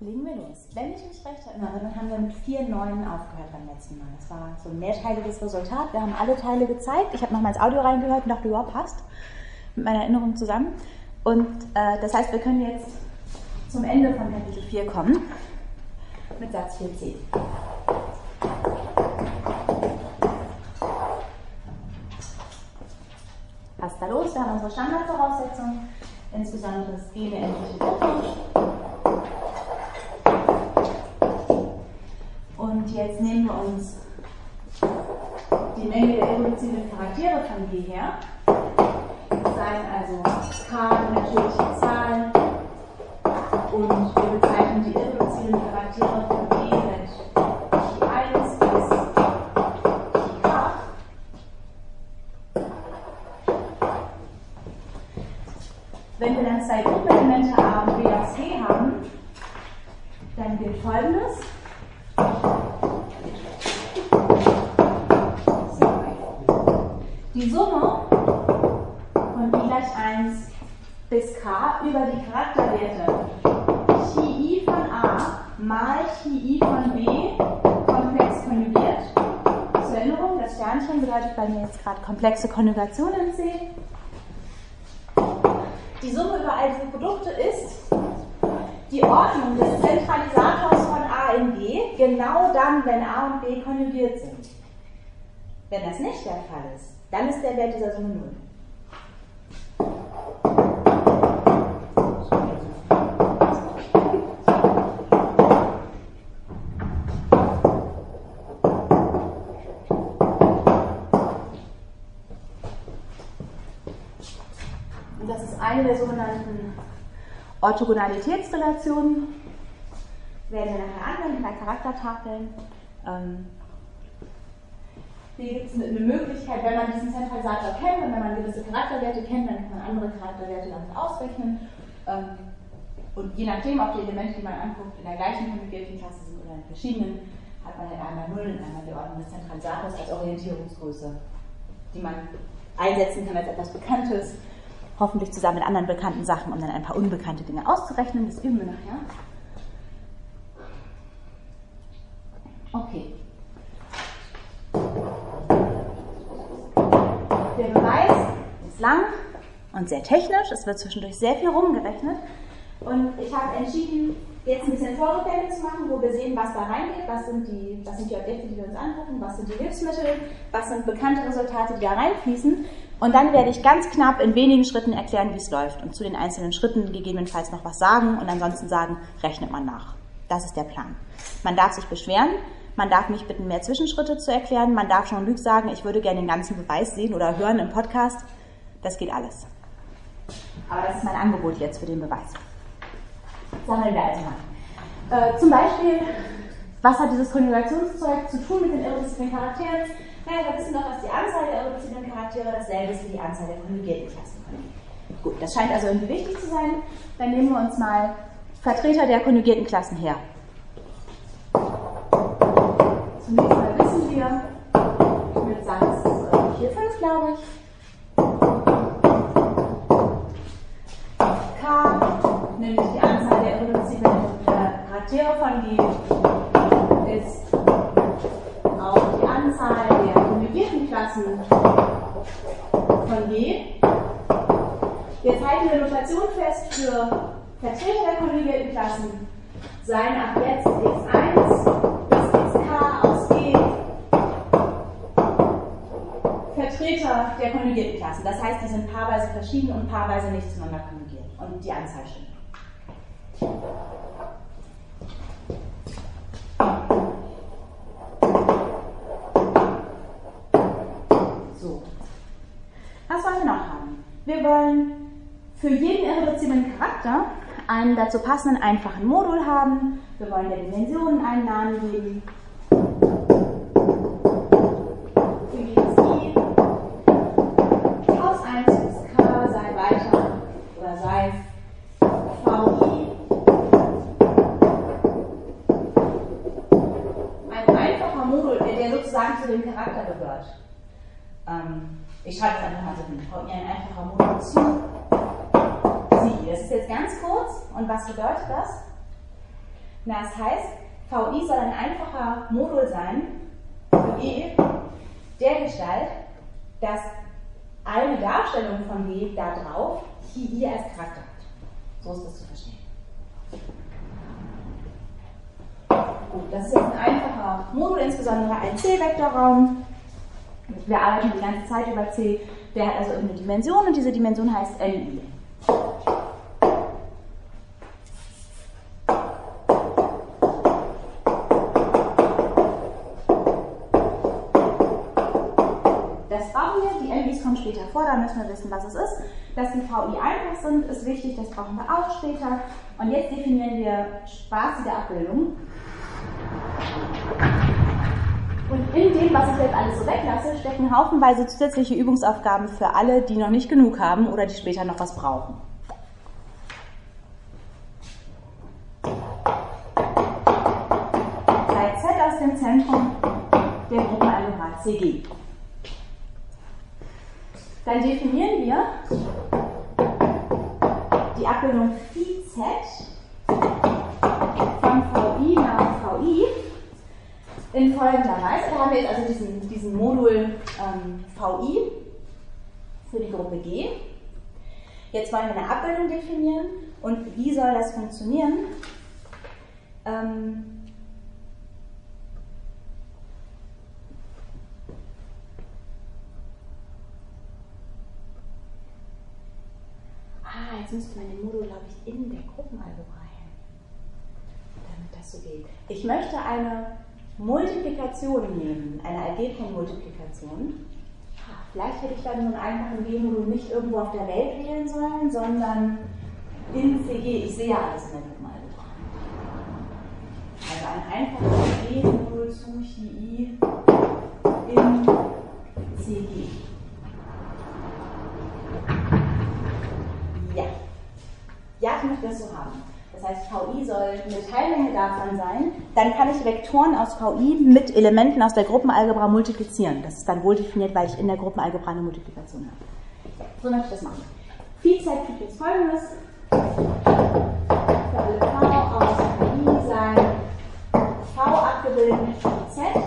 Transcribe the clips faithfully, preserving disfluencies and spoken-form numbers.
Legen wir los. Wenn ich mich recht erinnere, dann haben wir mit vier Neuen aufgehört beim letzten Mal. Das war so ein mehrteiliges Resultat. Wir haben alle Teile gezeigt. Ich habe nochmal ins Audio reingehört und dachte, ja, passt mit meiner Erinnerung zusammen. Und äh, das heißt, wir können jetzt zum Ende von Kapitel vier kommen mit Satz vier c. Passt da los, wir haben unsere Standardvoraussetzungen, insbesondere das G eine endliche Gruppe. Und jetzt nehmen wir uns die Menge der irreduziblen Charaktere von G her. Das seien also K eine natürliche Zahl und wir bezeichnen die irreduziblen Charaktere von G mit Chi eins bis Chi k. Wenn wir dann zwei Gruppenelemente A und B aus G haben, dann gilt Folgendes. Die Summe von I gleich eins bis K über die Charakterwerte Chi I von A mal Chi I von B komplex konjugiert. Zur Erinnerung, das Sternchen bedeutet bei mir jetzt gerade komplexe Konjugation in C. Die Summe über all diese Produkte ist die Ordnung des Zentralisators von A in G, genau dann, wenn A und B konjugiert sind. Wenn das nicht der Fall ist, dann ist der Wert dieser Summe null. Und das ist eine der sogenannten Orthogonalitätsrelationen. Werden wir nachher anwenden bei Charaktertafeln. Ähm, Hier gibt es eine Möglichkeit, wenn man diesen Zentralisator kennt und wenn man gewisse Charakterwerte kennt, dann kann man andere Charakterwerte damit ausrechnen. Und je nachdem, ob die Elemente, die man anguckt, in der gleichen konjugierten Klasse sind oder in verschiedenen, hat man halt einmal null und einmal die Ordnung des Zentralisators als Orientierungsgröße, die man einsetzen kann als etwas Bekanntes, hoffentlich zusammen mit anderen bekannten Sachen, um dann ein paar unbekannte Dinge auszurechnen. Das üben wir nachher. Okay. Der Beweis ist lang und sehr technisch, es wird zwischendurch sehr viel rumgerechnet und ich habe entschieden, jetzt ein bisschen Vorrückgänge zu machen, wo wir sehen, was da reingeht, was sind, die, was sind die Objekte, die wir uns angucken, was sind die Hilfsmittel, was sind bekannte Resultate, die da reinfließen und dann werde ich ganz knapp in wenigen Schritten erklären, wie es läuft und zu den einzelnen Schritten gegebenenfalls noch was sagen und ansonsten sagen, rechnet man nach. Das ist der Plan. Man darf sich beschweren. Man darf mich bitten, mehr Zwischenschritte zu erklären. Man darf Jean-Luc sagen, ich würde gerne den ganzen Beweis sehen oder hören im Podcast. Das geht alles. Aber das ist mein Angebot jetzt für den Beweis. Sammeln wir also mal. Äh, zum Beispiel, was hat dieses Konjugationszeug zu tun mit den irreduziblen Charakteren? Naja, wir wissen doch, dass die Anzahl der irreduziblen Charaktere dasselbe ist wie die Anzahl der konjugierten Klassen. Gut, das scheint also irgendwie wichtig zu sein. Dann nehmen wir uns mal Vertreter der konjugierten Klassen her. Zunächst mal wissen wir mit Satz vier fünf, glaube ich, K, nämlich die Anzahl der irreduziblen Charaktere von G, ist auch die Anzahl der konjugierten Klassen von G. Jetzt halten wir Notation fest für Vertreter der konjugierten Klassen, seien ab jetzt x eins aus G Vertreter der konjugierten Klassen. Das heißt, die sind paarweise verschieden und paarweise nicht zueinander konjugiert. Und die Anzahl stimmt. So. Was wollen wir noch haben? Wir wollen für jeden irreduziblen Charakter einen dazu passenden einfachen Modul haben. Wir wollen der Dimensionen einen Namen geben. Aus eins bis K sei weiter oder sei V I ein einfacher Modul, der sozusagen zu dem Charakter gehört. Ähm, ich schreibe es einfach mal so hin. V I ein einfacher Modul zu Sie. Das ist jetzt ganz kurz. Und was bedeutet das? Na, das heißt, V I soll ein einfacher Modul sein für G der Gestalt, dass eine Darstellung von G da drauf hier I als Charakter hat. So ist das zu verstehen. Gut, das ist jetzt ein einfacher Modul, insbesondere ein C-Vektorraum. Wir arbeiten die ganze Zeit über C. Der hat also irgendeine Dimension und diese Dimension heißt N I. Das brauchen wir, die N Is kommen später vor, da müssen wir wissen, was es ist. Dass die V I einfach sind, ist wichtig, das brauchen wir auch später. Und jetzt definieren wir spaßige Abbildungen. Und in dem, was ich jetzt alles so weglasse, stecken haufenweise zusätzliche Übungsaufgaben für alle, die noch nicht genug haben oder die später noch was brauchen. Zeigt Z aus dem Zentrum der Gruppenalgebra C G. Dann definieren wir die Abbildung Phi Z von V I nach V I in folgender Weise. Da haben wir jetzt also diesen, diesen Modul ähm, V I für die Gruppe G. Jetzt wollen wir eine Abbildung definieren. Und wie soll das funktionieren? Ähm, Ah, jetzt müsste man den Modul, glaube ich, in der Gruppenalgebra hängen, damit das so geht. Ich möchte eine Multiplikation nehmen, eine Algebra-Multiplikation. Ah, vielleicht hätte ich dann so einen einfachen G-Modul nicht irgendwo auf der Welt wählen sollen, sondern in C G. Ich sehe ja alles in der Gruppenalgebra. Also ein einfaches G-Modul zu Chi in C G. Ja. Ja, ich möchte das so haben. Das heißt, V I soll eine Teillänge davon sein. Dann kann ich Vektoren aus V I mit Elementen aus der Gruppenalgebra multiplizieren. Das ist dann wohl definiert, weil ich in der Gruppenalgebra eine Multiplikation habe. So möchte ich das machen. Phi Z gibt jetzt folgendes. Für alle V aus V I sein V abgebildet mit Phi Z.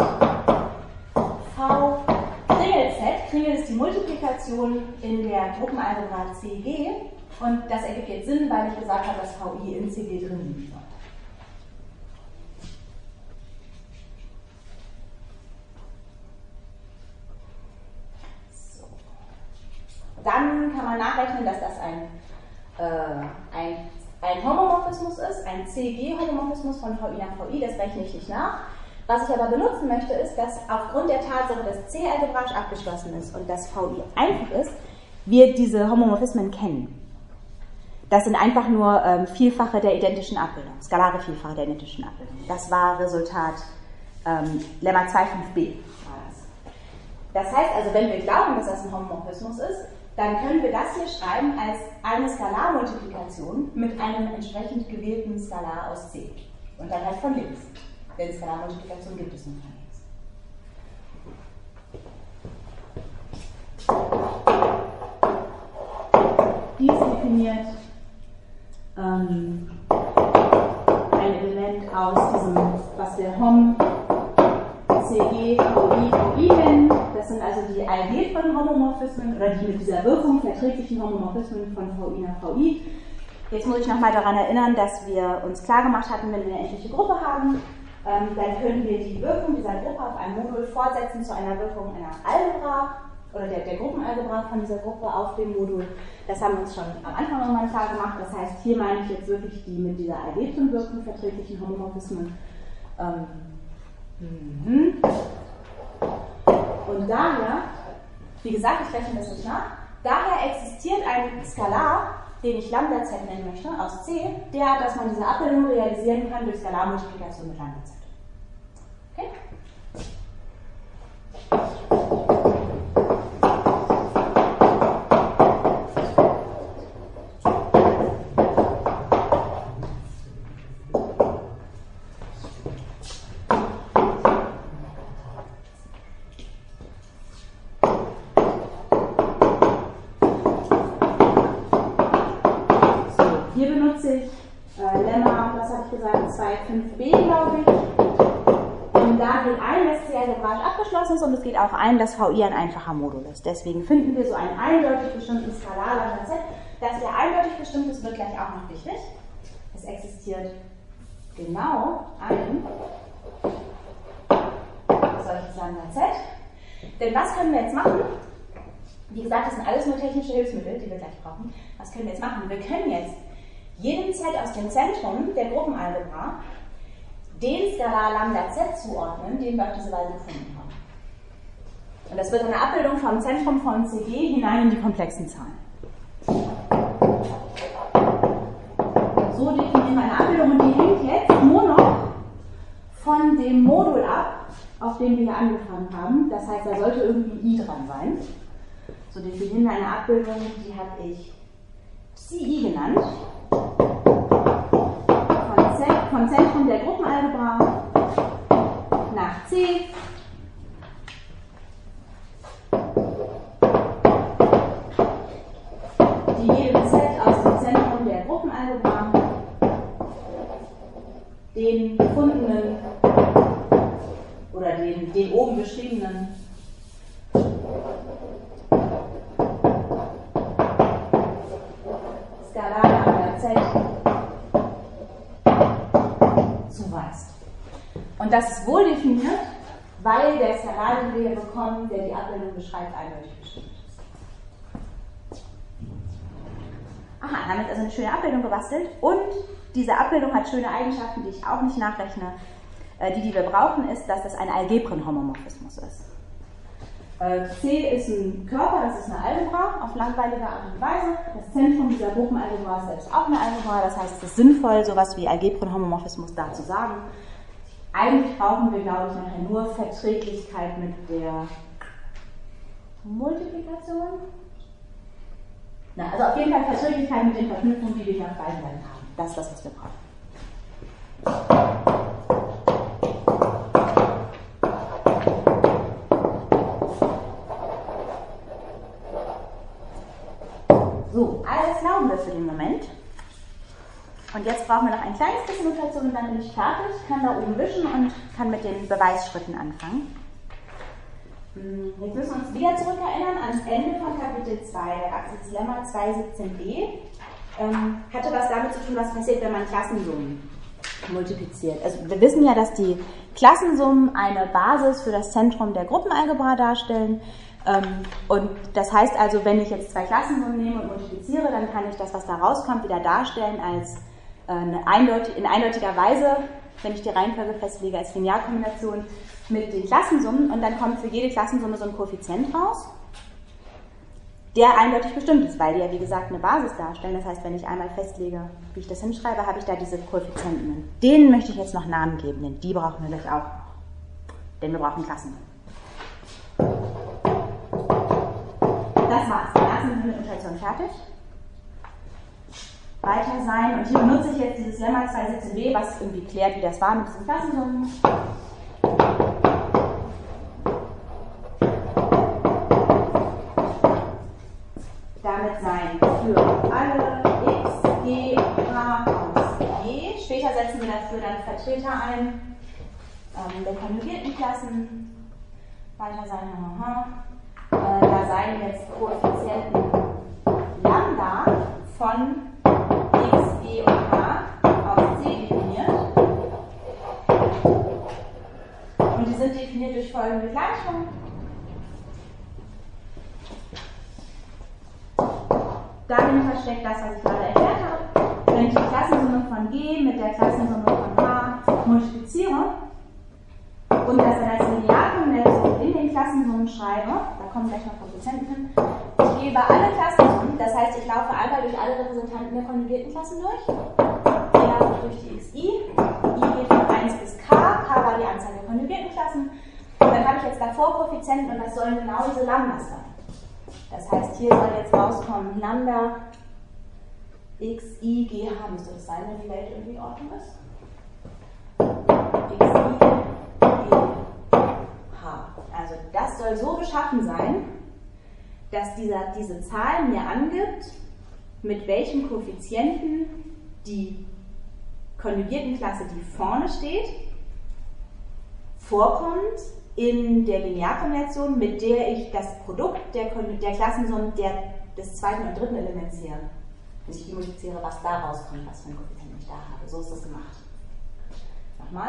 V Kringel Z. Kringel ist die Multiplikation in der Gruppenalgebra C G. Und das ergibt jetzt Sinn, weil ich gesagt habe, dass V I in C G drin liegt. So. Dann kann man nachrechnen, dass das ein, äh, ein, ein Homomorphismus ist, ein C G-Homomorphismus von V I nach V I, das rechne ich nicht nach. Was ich aber benutzen möchte, ist, dass aufgrund der Tatsache, dass C algebraisch abgeschlossen ist und dass V I einfach ist, wir diese Homomorphismen kennen. Das sind einfach nur ähm, Vielfache der identischen Abbildung, skalare Vielfache der identischen Abbildung. Das war Resultat ähm, Lemma zwei Punkt fünf b. Das heißt also, wenn wir glauben, dass das ein Homomorphismus ist, dann können wir das hier schreiben als eine Skalarmultiplikation mit einem entsprechend gewählten Skalar aus C. Und dann halt von links. Denn Skalarmultiplikation gibt es nur von links. Dies definiert ähm, ein Element aus diesem, was wir Hom, C G, V I, V I nennen. Das sind also die algebraischen Homomorphismen oder die mit dieser Wirkung verträglichen Homomorphismen von V I nach V I. Jetzt muss ich nochmal daran erinnern, dass wir uns klar gemacht hatten, wenn wir eine endliche Gruppe haben, ähm, dann können wir die Wirkung dieser Gruppe auf ein Modul fortsetzen zu einer Wirkung einer Algebra oder der, der Gruppenalgebra von dieser Gruppe auf dem Modul. Das haben wir uns schon am Anfang nochmal klar gemacht. Das heißt, hier meine ich jetzt wirklich die mit dieser Algebrenwirkung verträglichen Homomorphismen. Ähm, mhm. Und daher, wie gesagt, ich rechne das nicht nach, daher existiert ein Skalar, den ich Lambda Z nennen möchte, aus C, der, dass man diese Abbildung realisieren kann durch Skalarmultiplikation mit Lambda Z. Okay? äh, Lemma, was habe ich gesagt, zwei Punkt fünf b, glaube ich. Und da geht ein, dass C algebraisch abgeschlossen ist und es geht auch ein, dass V I ein einfacher Modul ist. Deswegen finden wir so einen eindeutig bestimmten Skalarlambda Z. Dass der eindeutig bestimmt ist, wird gleich auch noch wichtig. Es existiert genau ein solches Lambda Z. Denn was können wir jetzt machen? Wie gesagt, das sind alles nur technische Hilfsmittel, die wir gleich brauchen. Was können wir jetzt machen? Wir können jetzt jedem Z aus dem Zentrum der Gruppenalgebra den Skalar Lambda Z zuordnen, den wir auf diese Weise gefunden haben. Und das wird eine Abbildung vom Zentrum von C G hinein in die komplexen Zahlen. So definieren wir eine Abbildung und die hängt jetzt nur noch von dem Modul ab, auf dem wir hier angefangen haben. Das heißt, da sollte irgendwie I dran sein. So definieren wir eine Abbildung, die habe ich Psi I genannt. Vom Zentrum der Gruppenalgebra nach C. Die jedem Z aus dem Zentrum der Gruppenalgebra den gefundenen oder den, den oben beschriebenen Skalar Lambda Z zuweist. Und das ist wohl definiert, weil der Skalar, den wir hier bekommen, der die Abbildung beschreibt, eindeutig bestimmt ist. Aha, damit ist also eine schöne Abbildung gebastelt und diese Abbildung hat schöne Eigenschaften, die ich auch nicht nachrechne. Die, die wir brauchen, ist, dass das ein Algebrenhomomorphismus ist. C ist ein Körper, das ist eine Algebra auf langweilige Art und Weise. Das Zentrum dieser Gruppenalgebra ist selbst auch eine Algebra, das heißt, es ist sinnvoll, sowas wie Algebrenhomomorphismus da zu sagen. Eigentlich brauchen wir, glaube ich, nachher nur Verträglichkeit mit der Multiplikation. Na, also auf jeden Fall Verträglichkeit mit den Verknüpfungen, die wir hier auf beiden Seiten haben. Das ist das, was wir brauchen. So, alles glauben wir für den Moment. Und jetzt brauchen wir noch ein kleines bisschen Notation und dann bin ich fertig, kann da oben wischen und kann mit den Beweisschritten anfangen. Jetzt müssen wir uns wieder zurückerinnern ans Ende von Kapitel zwei, der Absatz Lemma zwei Punkt siebzehn b. Ähm, hatte was damit zu tun, was passiert, wenn man Klassensummen multipliziert. Also wir wissen ja, dass die Klassensummen eine Basis für das Zentrum der Gruppenalgebra darstellen. Und das heißt also, wenn ich jetzt zwei Klassensummen nehme und multipliziere, dann kann ich das, was da rauskommt, wieder darstellen als eine eindeutig, in eindeutiger Weise, wenn ich die Reihenfolge festlege, als Linearkombination mit den Klassensummen. Und dann kommt für jede Klassensumme so ein Koeffizient raus, der eindeutig bestimmt ist, weil die ja, wie gesagt, eine Basis darstellen. Das heißt, wenn ich einmal festlege, wie ich das hinschreibe, habe ich da diese Koeffizienten. Denen möchte ich jetzt noch Namen geben, denn die brauchen wir gleich auch noch. Denn wir brauchen Klassensummen. Das war's. Dann lassen wir mit Notation fertig. Weiter sein. Und hier benutze ich jetzt dieses Lemma zwei Punkt siebzehn b, was irgendwie klärt, wie das war mit diesen Klassensummen. Damit sein für alle x, g, h aus g. Später setzen wir dafür dann Vertreter ein ähm, der konjugierten Klassen. Weiter sein, haha. Da seien jetzt Koeffizienten Lambda von x, g und h auf c definiert. Und die sind definiert durch folgende Gleichung. Dahinter steckt das, was ich gerade erklärt habe. Wenn ich die Klassensumme von g mit der Klassensumme von h multipliziere und das dann als Linearkombination in den Klassensummen schreibe, da kommen gleich noch Koeffizienten hin, ich gehe über alle Klassensummen, das heißt, ich laufe einmal durch alle Repräsentanten der konjugierten Klassen durch, hier laufe ich durch die xi, i geht von eins bis k, k war die Anzahl der konjugierten Klassen, und dann habe ich jetzt davor Koeffizienten und das sollen genau diese Lambdas sein. Das heißt, hier soll jetzt rauskommen Lambda xi, gh, müsste das sein, wenn die Welt irgendwie in Ordnung ist? xi, also das soll so beschaffen sein, dass dieser, diese Zahl mir angibt, mit welchem Koeffizienten die konjugierten Klasse, die vorne steht, vorkommt in der Linearkombination, mit der ich das Produkt der, der Klassensummen der, des zweiten und dritten Elements sehe. Wenn ich die multipliziere, was da rauskommt, was für ein Koeffizient ich da habe. So ist das gemacht. Nochmal.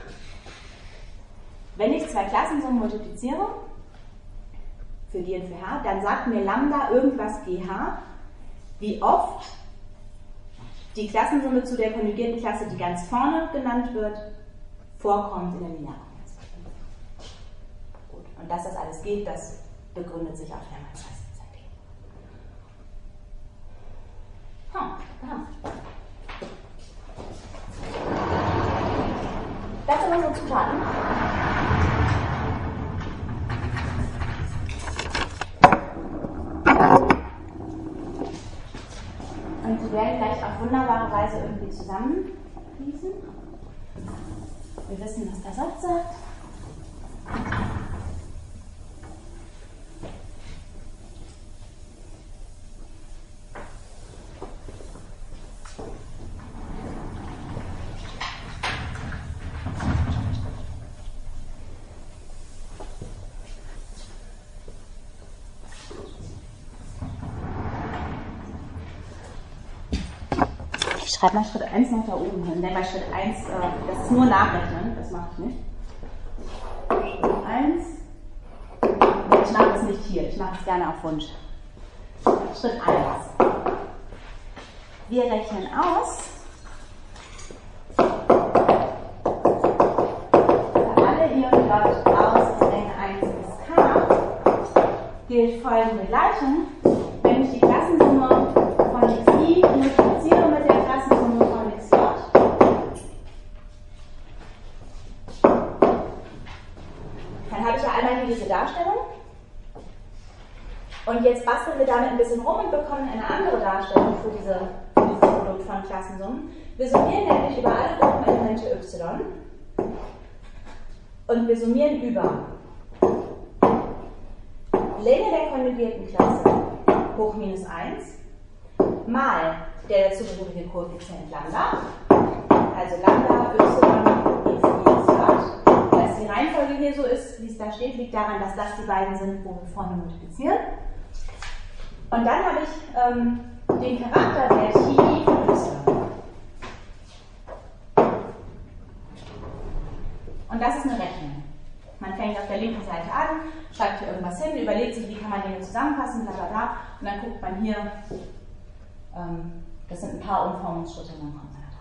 Wenn ich zwei Klassensummen multipliziere, für G und für H, dann sagt mir Lambda irgendwas G H, wie oft die Klassensumme zu der konjugierten Klasse, die ganz vorne genannt wird, vorkommt in der Linearkombination. Gut. Und dass das alles geht, das begründet sich auf Hermann-Kreis-Seite. Hm, da haben wir. Das sind unsere Zutaten. Und sie werden gleich auf wunderbare Weise irgendwie zusammenfließen. Wir wissen, was der Satz sagt. Ich schreibe mal Schritt eins noch da oben hin, denn bei Schritt eins, äh, das ist nur Nachrechnen, das mache ich nicht. Schritt eins, ich mache das nicht hier, ich mache es gerne auf Wunsch. Schritt eins. Wir rechnen aus, für alle I und J aus der Länge eins bis K gilt folgende Gleichung. Wenn ich die Klassensumme von xi multipliziere mit der Klassensumme von xj, dann habe ich ja einmal hier diese Darstellung. Und jetzt basteln wir damit ein bisschen rum und bekommen eine andere Darstellung für, diese, für dieses Produkt von Klassensummen. Wir summieren nämlich über alle Gruppenelemente y und wir summieren über Länge der konjugierten Klasse hoch minus eins mal der dazugehörige Koeffizient Lambda, also Lambda y x y. Dass die Reihenfolge hier so ist, wie es da steht, liegt daran, dass das die beiden sind, wo wir vorne multiplizieren. Und dann habe ich ähm, den Charakterwert Chi von y. Und das ist eine Rechnung. Man fängt auf der linken Seite an, schreibt hier irgendwas hin, überlegt sich, wie kann man Dinge zusammenfassen, bla bla bla. Und dann guckt man hier, ähm, das sind ein paar Umformungsschritte, und dann kommt man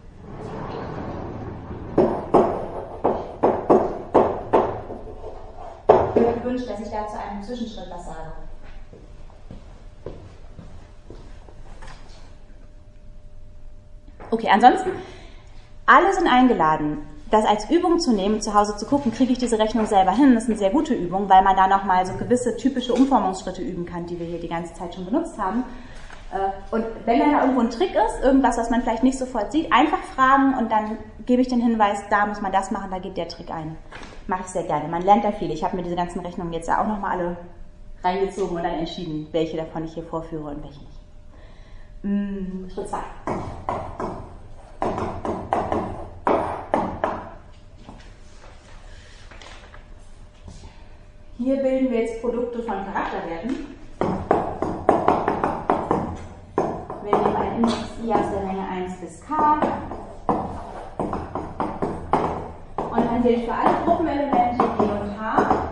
da drauf. Ich würde mir wünschen, dass ich da zu einem Zwischenschritt was sage. Okay, ansonsten, alle sind eingeladen, das als Übung zu nehmen, zu Hause zu gucken, kriege ich diese Rechnung selber hin. Das ist eine sehr gute Übung, weil man da nochmal so gewisse typische Umformungsschritte üben kann, die wir hier die ganze Zeit schon benutzt haben. Und wenn dann da irgendwo ein Trick ist, irgendwas, was man vielleicht nicht sofort sieht, einfach fragen und dann gebe ich den Hinweis, da muss man das machen, da geht der Trick ein. Mache ich sehr gerne. Man lernt da viel. Ich habe mir diese ganzen Rechnungen jetzt auch nochmal alle reingezogen und dann entschieden, welche davon ich hier vorführe und welche nicht. Hm, Schritt zwei. Hier bilden wir jetzt Produkte von Charakterwerten. Wir nehmen einen Index I aus der Länge eins bis K. Und dann gilt für alle Gruppenelemente G und H,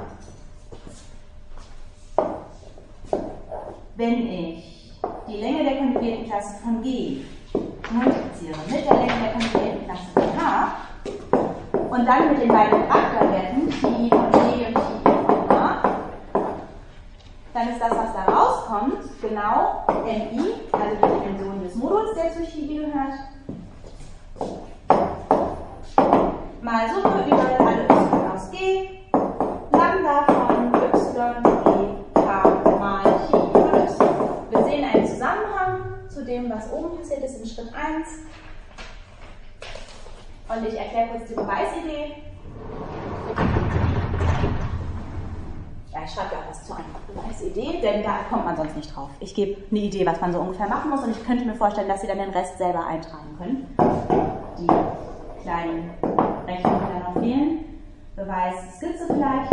wenn ich die Länge der konjugierten Klasse von G multipliziere mit der Länge der konjugierten Klasse von H und dann mit den beiden Charakterwerten Chi von G und Chi von H, dann ist das, was da rauskommt, genau M I, also die Dimension des Moduls, der zu Chi gehört, mal Summe über alle y aus G, Lambda von y, G, K mal Chi von y. Wir sehen einen Zusammenhang zu dem, was oben passiert ist in Schritt eins. Und ich erkläre kurz die Beweisidee. Ja, ich schreibe ja auch was zu einer Beweisidee, denn da kommt man sonst nicht drauf. Ich gebe eine Idee, was man so ungefähr machen muss, und ich könnte mir vorstellen, dass Sie dann den Rest selber eintragen können. die kleinen Rechnungen, die da noch fehlen. Beweis Skizze vielleicht.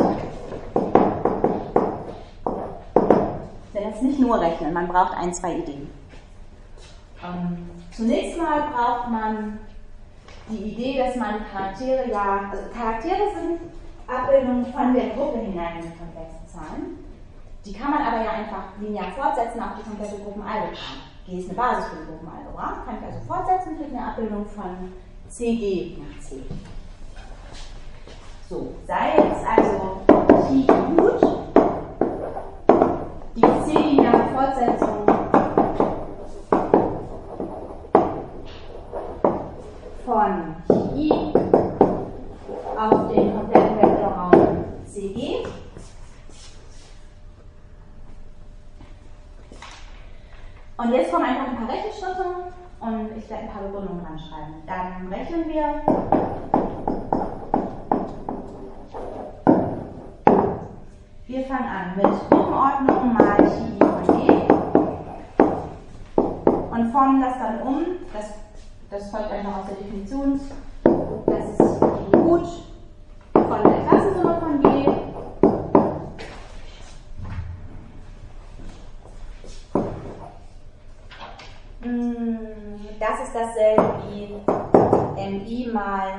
Denn jetzt nicht nur rechnen, man braucht ein, zwei Ideen. Ähm, zunächst mal braucht man die Idee, dass man Charaktere ja, also Charaktere sind Abbildungen von der Gruppe hinein in die komplexen Zahlen. Die kann man aber ja einfach linear fortsetzen auf die komplette Gruppenalgebra. G ist eine Basis für die Gruppenalgebra, kann ich also fortsetzen, kriege eine Abbildung von C G nach C. So, sei jetzt also Phi gut, die C-lineare Fortsetzung von I auf den kompletten Vektorraum C G. Und jetzt kommen einfach ein paar Rechenschritte und ich werde ein paar Begründungen dran schreiben. Dann rechnen wir Wir fangen an mit Gruppenordnung mal Chi von G und formen das dann um. Das, das folgt einfach aus der Definition. Das ist die Gut von der Klassensumme von G. Das ist dasselbe wie Mi mal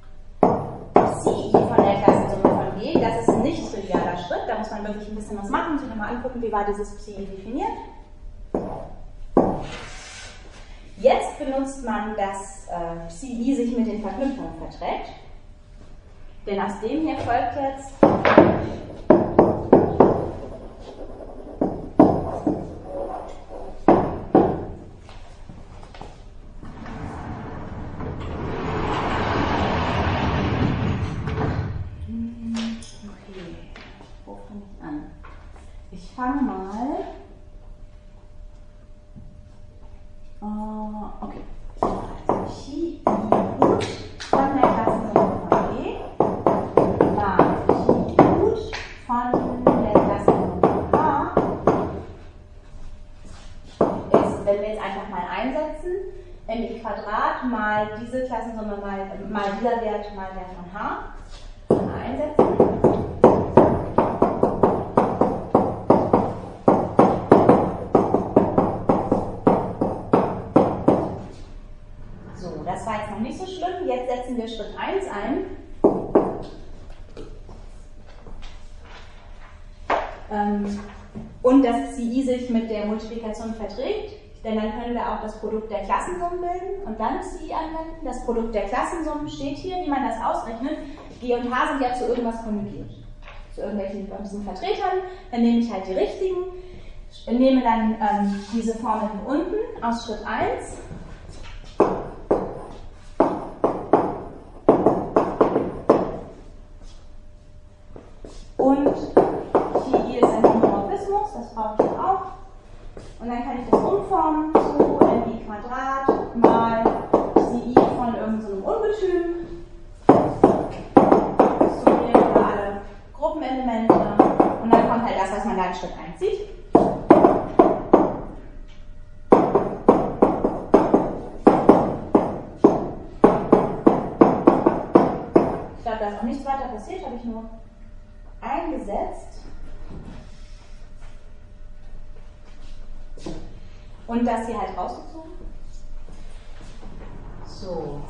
Ci von der Klassensumme von G. Das ist ein nicht trivialer Schritt, da muss man wirklich ein bisschen was machen, sich nochmal angucken, wie war dieses Ci definiert. Jetzt benutzt man, dass äh, Ci sich mit den Verknüpfungen verträgt. Denn aus dem hier folgt jetzt Ich fange mal. Uh, okay. Also Chi gut von der Klassensumme von G mal Chi gut von der Klassensumme von H ist, wenn wir jetzt einfach mal einsetzen, Mi Quadrat mal diese Klassensumme mal, mal dieser Wert mal der von H. Mal einsetzen. Das war jetzt noch nicht so schlimm. Jetzt setzen wir Schritt eins ein. Ähm, und dass Ci sich mit der Multiplikation verträgt, denn dann können wir auch das Produkt der Klassensummen bilden und dann Ci anwenden. Das Produkt der Klassensummen steht hier, wie man das ausrechnet. G und H sind ja zu irgendwas konjugiert. Zu irgendwelchen diesen Vertretern. Dann nehme ich halt die richtigen. Ich nehme dann ähm, diese Formel hier unten aus Schritt eins. Und Phi ist ein Homomorphismus, das brauche ich auch. Und dann kann ich das umformen zu Mi Quadrat mal Ci von irgendeinem Ungetüm. Das summieren wir alle Gruppenelemente. Und dann kommt halt das, was man da in Schritt eins sieht. Ich glaube, da ist auch nichts weiter passiert, habe ich nur eingesetzt und das hier halt rausgezogen. So.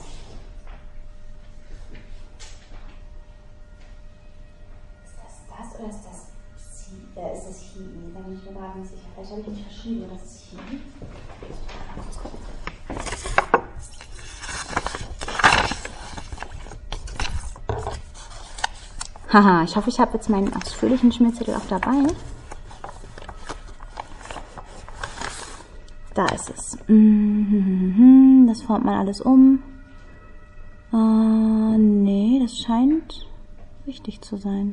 Ist das das oder ist das Ci? Äh, ist das Chi? Da bin ich mir gerade nicht sicher. Vielleicht habe ich mich verschrieben, oder ist es Chi? Haha, ich hoffe, ich habe jetzt meinen ausführlichen Schmierzettel auch dabei. Da ist es. Das formt man alles um. Äh, nee, das scheint richtig zu sein.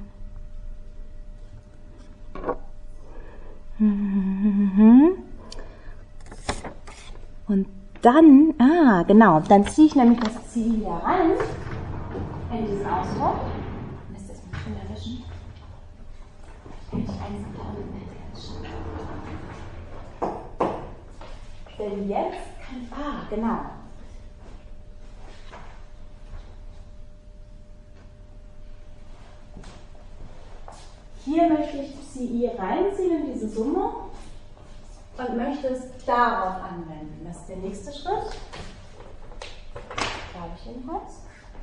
Und dann, ah, genau, dann ziehe ich nämlich das Ci wieder rein in diesen Ausdruck. Denn jetzt kann ich, ah, genau. Hier möchte ich Psi I reinziehen in diese Summe und möchte es darauf anwenden. Das ist der nächste Schritt. Glaube ich jedenfalls.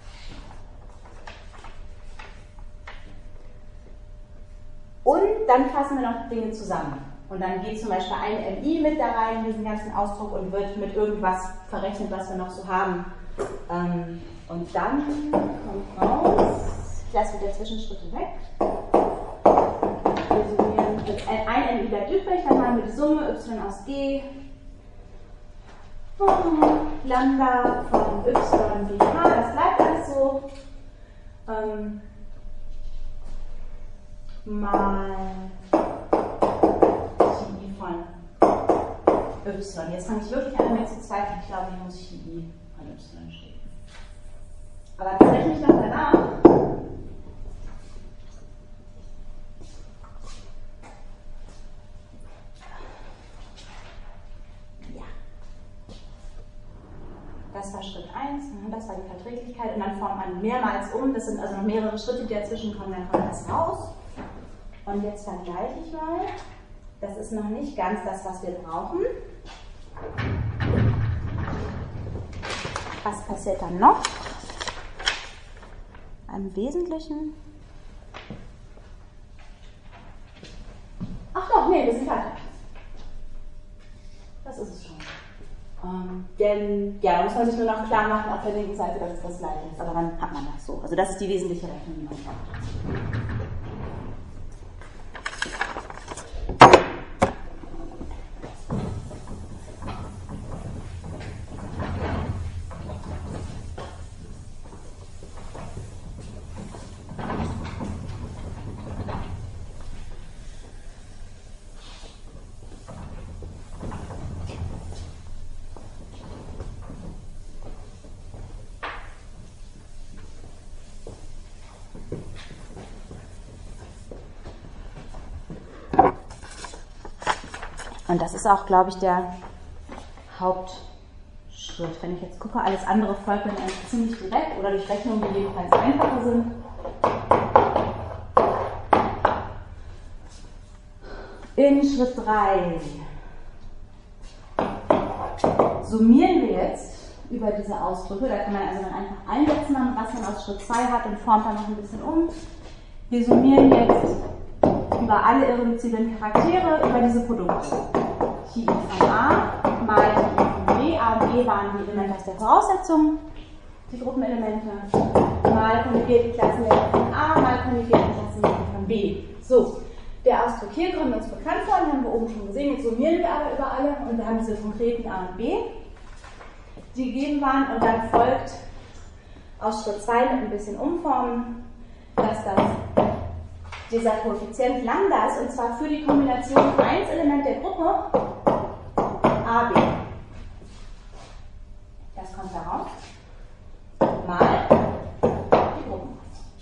Und dann fassen wir noch Dinge zusammen. Und dann geht zum Beispiel ein M I mit da rein in diesen ganzen Ausdruck und wird mit irgendwas verrechnet, was wir noch so haben. Ähm, und dann kommt raus, ich lasse wieder Zwischenschritte weg. Wir summieren, ein M I bleibt übrig, dann haben wir die Summe y aus G, oh, Lambda von y wie h, das bleibt alles so. Ähm, mal I von y. Jetzt fange ich wirklich an, mir zu zweifeln. Ich glaube, hier muss ich die I von y stehen. Aber tatsächlich noch danach. Ja. Das war Schritt eins, das war die Verträglichkeit und dann formt man mehrmals um. Das sind also noch mehrere Schritte, die dazwischen kommen, dann kommt das raus. Und jetzt vergleiche ich mal. Das ist noch nicht ganz das, was wir brauchen. Was passiert dann noch? Im Wesentlichen. Ach doch, nee, wir sind fertig. Das ist es schon. Ähm, denn, ja, da muss man sich nur noch klar machen, auf der linken Seite, dass es das gleiche ist. Aber dann hat man das so. Also das ist die wesentliche Rechnung, die man braucht. Und das ist auch, glaube ich, der Hauptschritt. Wenn ich jetzt gucke, alles andere folgt dann eigentlich ziemlich direkt oder durch Rechnungen, die jedenfalls einfacher sind. In Schritt drei summieren wir jetzt über diese Ausdrücke. Da kann man also dann einfach einsetzen, was man aus Schritt zwei hat und formt dann noch ein bisschen um. Wir summieren jetzt über alle irreduziblen Charaktere über diese Produkte. Chi I von A mal Chi I von B. A und B waren die Elemente aus der Voraussetzung, die Gruppenelemente, mal konjugiert die Klassenwerte von A, mal konjugiert die Klassenwerte von B. So, der Ausdruck hier kommt uns bekannt vor, den haben wir oben schon gesehen, jetzt summieren wir aber über alle und wir haben diese konkreten A und B, die gegeben waren und dann folgt aus Schritt zwei mit ein bisschen Umformen, dass das dieser Koeffizient Lambda ist, und zwar für die Kombination eins Element der Gruppe A B. Das kommt daraus. Mal die Gruppen.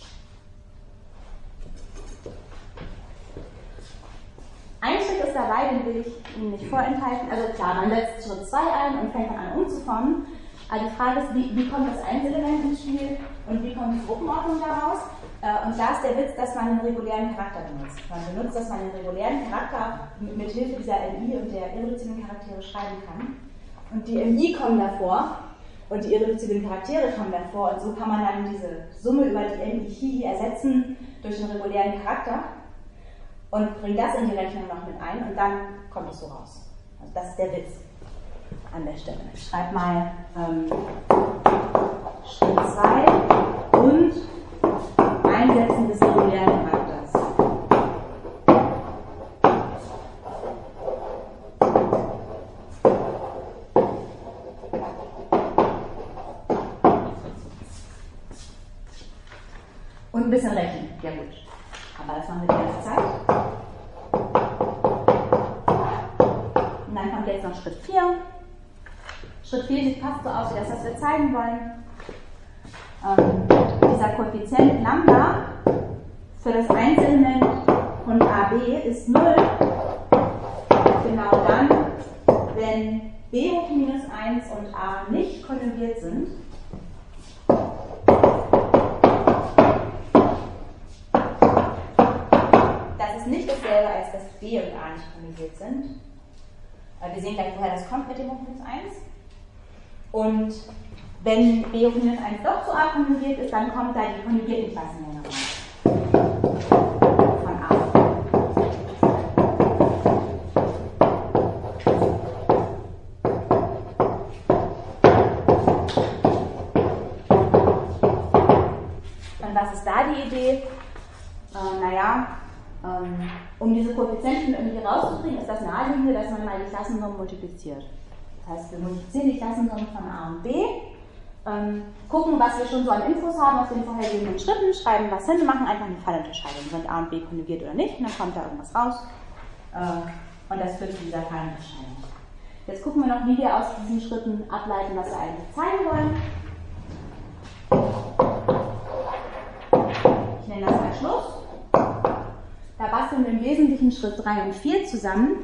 Ein Schritt ist dabei, den will ich Ihnen nicht vorenthalten. Also klar, man setzt Schritt zwei ein und fängt dann an umzuformen. Aber die Frage ist, wie, wie kommt das Einzelement ins Spiel und wie kommt die Gruppenordnung daraus? Und da ist der Witz, dass man einen regulären Charakter benutzt. Man benutzt, dass man den regulären Charakter mit, mit Hilfe dieser M I und der irreduziblen Charaktere schreiben kann. Und die M I kommen davor und die irreduziblen Charaktere kommen davor. Und so kann man dann diese Summe über die M I Chi ersetzen durch einen regulären Charakter und bringt das in die Rechnung noch mit ein und dann kommt es so raus. Also das ist der Witz an der Stelle. Ich schreibe mal ähm, Schritt zwei und Einsetzen des regulären Charakters. Und ein bisschen rechnen, ja gut. Aber das machen wir die ganze Zeit. Und dann kommt jetzt noch Schritt vier. Schritt vier sieht fast so aus wie das, was wir zeigen wollen. Ähm, dieser Koeffizient Lambda für das Einzelement von A B ist null. Genau dann, wenn B hoch minus eins und A nicht konjugiert sind. ist nicht dasselbe, als dass B und A nicht konjugiert sind. Wir sehen gleich, woher das kommt mit dem hoch minus eins. Und wenn B hoch minus eins doch zu A konjugiert ist, dann kommt da die konjugierten Klassenlänge von A. Und was ist da die Idee? Äh, naja, ähm, um diese Koeffizienten irgendwie rauszukriegen, ist das naheliegende, dass man mal die Klassensummen multipliziert. Das heißt, wir multiplizieren die Klassensummen von A und B, ähm, gucken, was wir schon so an Infos haben aus den vorhergehenden Schritten, schreiben was hin, machen einfach eine Fallunterscheidung. Sind A und B konjugiert oder nicht, und dann kommt da irgendwas raus. Äh, und das führt zu dieser Fallunterscheidung. Jetzt gucken wir noch, wie wir aus diesen Schritten ableiten, was wir eigentlich zeigen wollen. Ich nenne das mal Schluss. Da basteln wir im Wesentlichen Schritt drei und vier zusammen.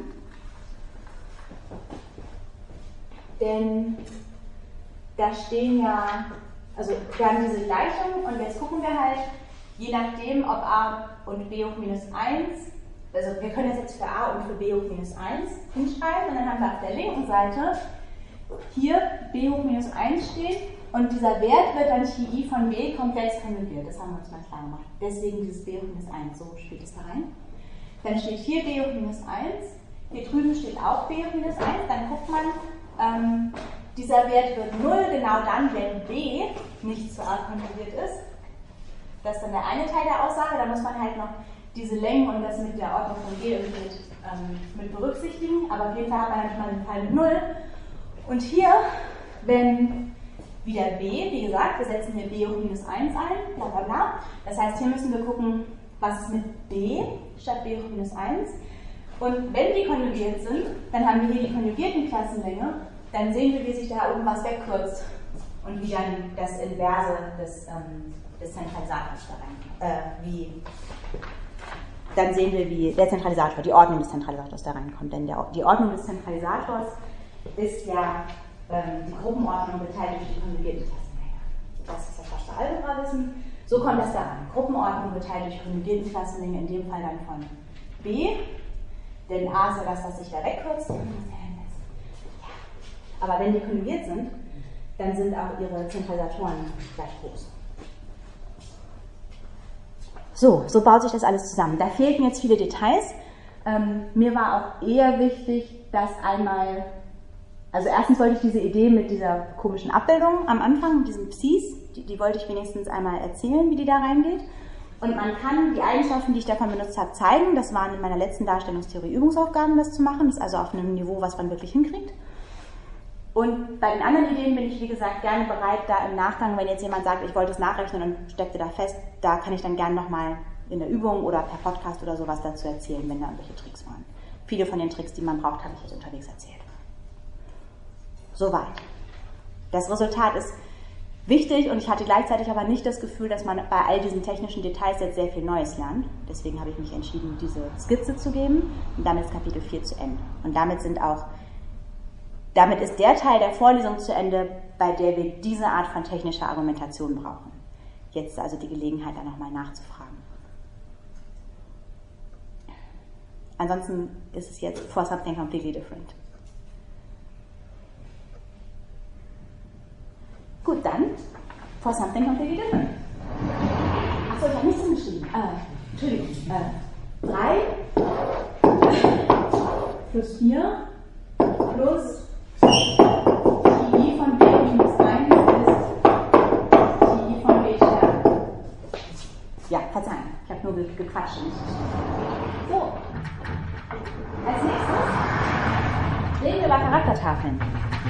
Denn da stehen ja, also wir haben diese Gleichung und jetzt gucken wir halt, je nachdem, ob A und B hoch minus eins, also wir können das jetzt für A und für B hoch minus eins hinschreiben und dann haben wir auf der linken Seite hier B hoch minus eins stehen und dieser Wert wird dann Chi I von B komplex konjugiert. Das haben wir uns mal klar gemacht. Deswegen dieses B hoch minus eins, so steht es da rein. Dann steht hier B hoch minus eins, hier drüben steht auch B hoch minus eins, dann guckt man, ähm, dieser Wert wird null, genau dann, wenn B nicht zu A konjugiert ist. Das ist dann der eine Teil der Aussage, da muss man halt noch diese Längen und das mit der Ordnung von G irgendwie mit, ähm, mit berücksichtigen, aber auf jeden Fall hat man halt mal einen Fall mit null. Und hier, wenn wieder B, wie gesagt, wir setzen hier B hoch minus eins ein, bla bla bla. Das heißt, hier müssen wir gucken, was ist mit B statt B hoch minus eins. Und wenn die konjugiert sind, dann haben wir hier die konjugierten Klassenlänge, dann sehen wir, wie sich da irgendwas wegkürzt und wie dann das Inverse des, ähm, des Zentralisators da rein, äh, wie, dann sehen wir, wie der Zentralisator, die Ordnung des Zentralisators da reinkommt. Denn der, die Ordnung des Zentralisators ist ja ähm, die Gruppenordnung geteilt durch die konjugierten Klassenlänge. Das ist das, was wir Algebra wissen. So kommt das da an. Gruppenordnung geteilt durch die konjugierten Klassenlänge, in dem Fall dann von B. Denn A ist ja das, was sich da wegkürzt. Aber wenn die konjugiert sind, dann sind auch ihre Zentralisatoren gleich groß. So, so baut sich das alles zusammen. Da fehlten jetzt viele Details. Ähm, mir war auch eher wichtig, dass einmal, also erstens wollte ich diese Idee mit dieser komischen Abbildung am Anfang, mit diesen Psis, die, die wollte ich wenigstens einmal erzählen, wie die da reingeht. Und man kann die Eigenschaften, die ich davon benutzt habe, zeigen. Das waren in meiner letzten Darstellungstheorie Übungsaufgaben, das zu machen. Das ist also auf einem Niveau, was man wirklich hinkriegt. Und bei den anderen Ideen bin ich, wie gesagt, gerne bereit, da im Nachgang, wenn jetzt jemand sagt, ich wollte es nachrechnen und steckte da fest, da kann ich dann gerne nochmal in der Übung oder per Podcast oder sowas dazu erzählen, wenn da irgendwelche Tricks waren. Viele von den Tricks, die man braucht, habe ich jetzt unterwegs erzählt. Soweit. Das Resultat ist wichtig und ich hatte gleichzeitig aber nicht das Gefühl, dass man bei all diesen technischen Details jetzt sehr viel Neues lernt. Deswegen habe ich mich entschieden, diese Skizze zu geben und damit ist Kapitel vier zu Ende. Und damit sind auch Damit ist der Teil der Vorlesung zu Ende, bei der wir diese Art von technischer Argumentation brauchen. Jetzt ist also die Gelegenheit, da nochmal nachzufragen. Ansonsten ist es jetzt for something completely different. Gut, dann for something completely different. Achso, ich habe nichts hingeschrieben. Äh, Entschuldigung. Äh, drei plus vier plus Chi von B minus eins ist Chi von B Stern. Ja, verzeihen, ich habe nur ge gequatscht. So, als nächstes reden wir über Charaktertafeln.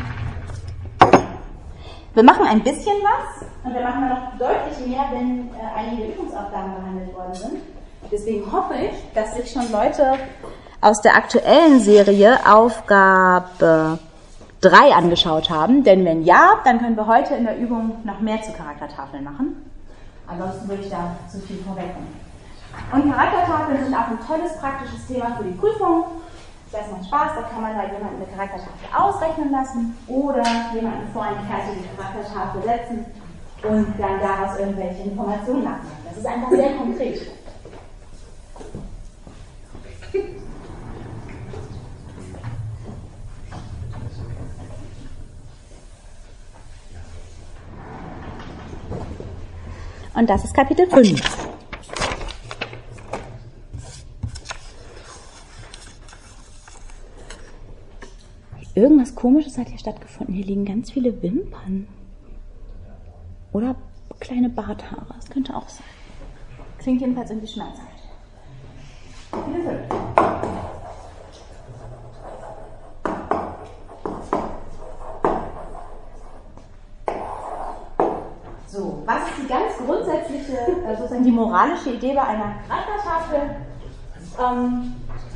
Wir machen ein bisschen was und wir machen noch deutlich mehr, wenn äh, einige Übungsaufgaben behandelt worden sind. Deswegen hoffe ich, dass sich schon Leute aus der aktuellen Serie Aufgabe drei angeschaut haben, denn wenn ja, dann können wir heute in der Übung noch mehr zu Charaktertafeln machen. Ansonsten würde ich da zu viel vorwegnehmen. Und Charaktertafeln sind auch ein tolles praktisches Thema für die Prüfung. Das macht Spaß, da kann man halt jemanden eine Charaktertafel ausrechnen lassen oder jemanden vor eine fertige Charaktertafel setzen und dann daraus irgendwelche Informationen ableiten. Das ist einfach sehr konkret. Und das ist Kapitel fünf. Irgendwas Komisches hat hier stattgefunden. Hier liegen ganz viele Wimpern. Oder kleine Barthaare. Das könnte auch sein. Klingt jedenfalls irgendwie schmerzhaft. Kapitel fünf. So, was ist die ganz grundsätzliche, also sozusagen die moralische Idee bei einer Charaktertafel? Ähm,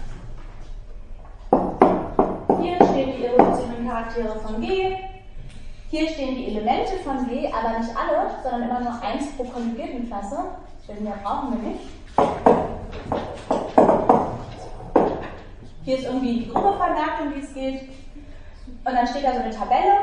hier stehen die irreduziblien Charaktere von G. Hier stehen die Elemente von G, aber nicht alle, sondern immer nur eins pro konjugierten Klasse. Denn mehr brauchen wir nicht. Hier ist irgendwie die Gruppe vermerkt, um die es geht. Und dann steht da so eine Tabelle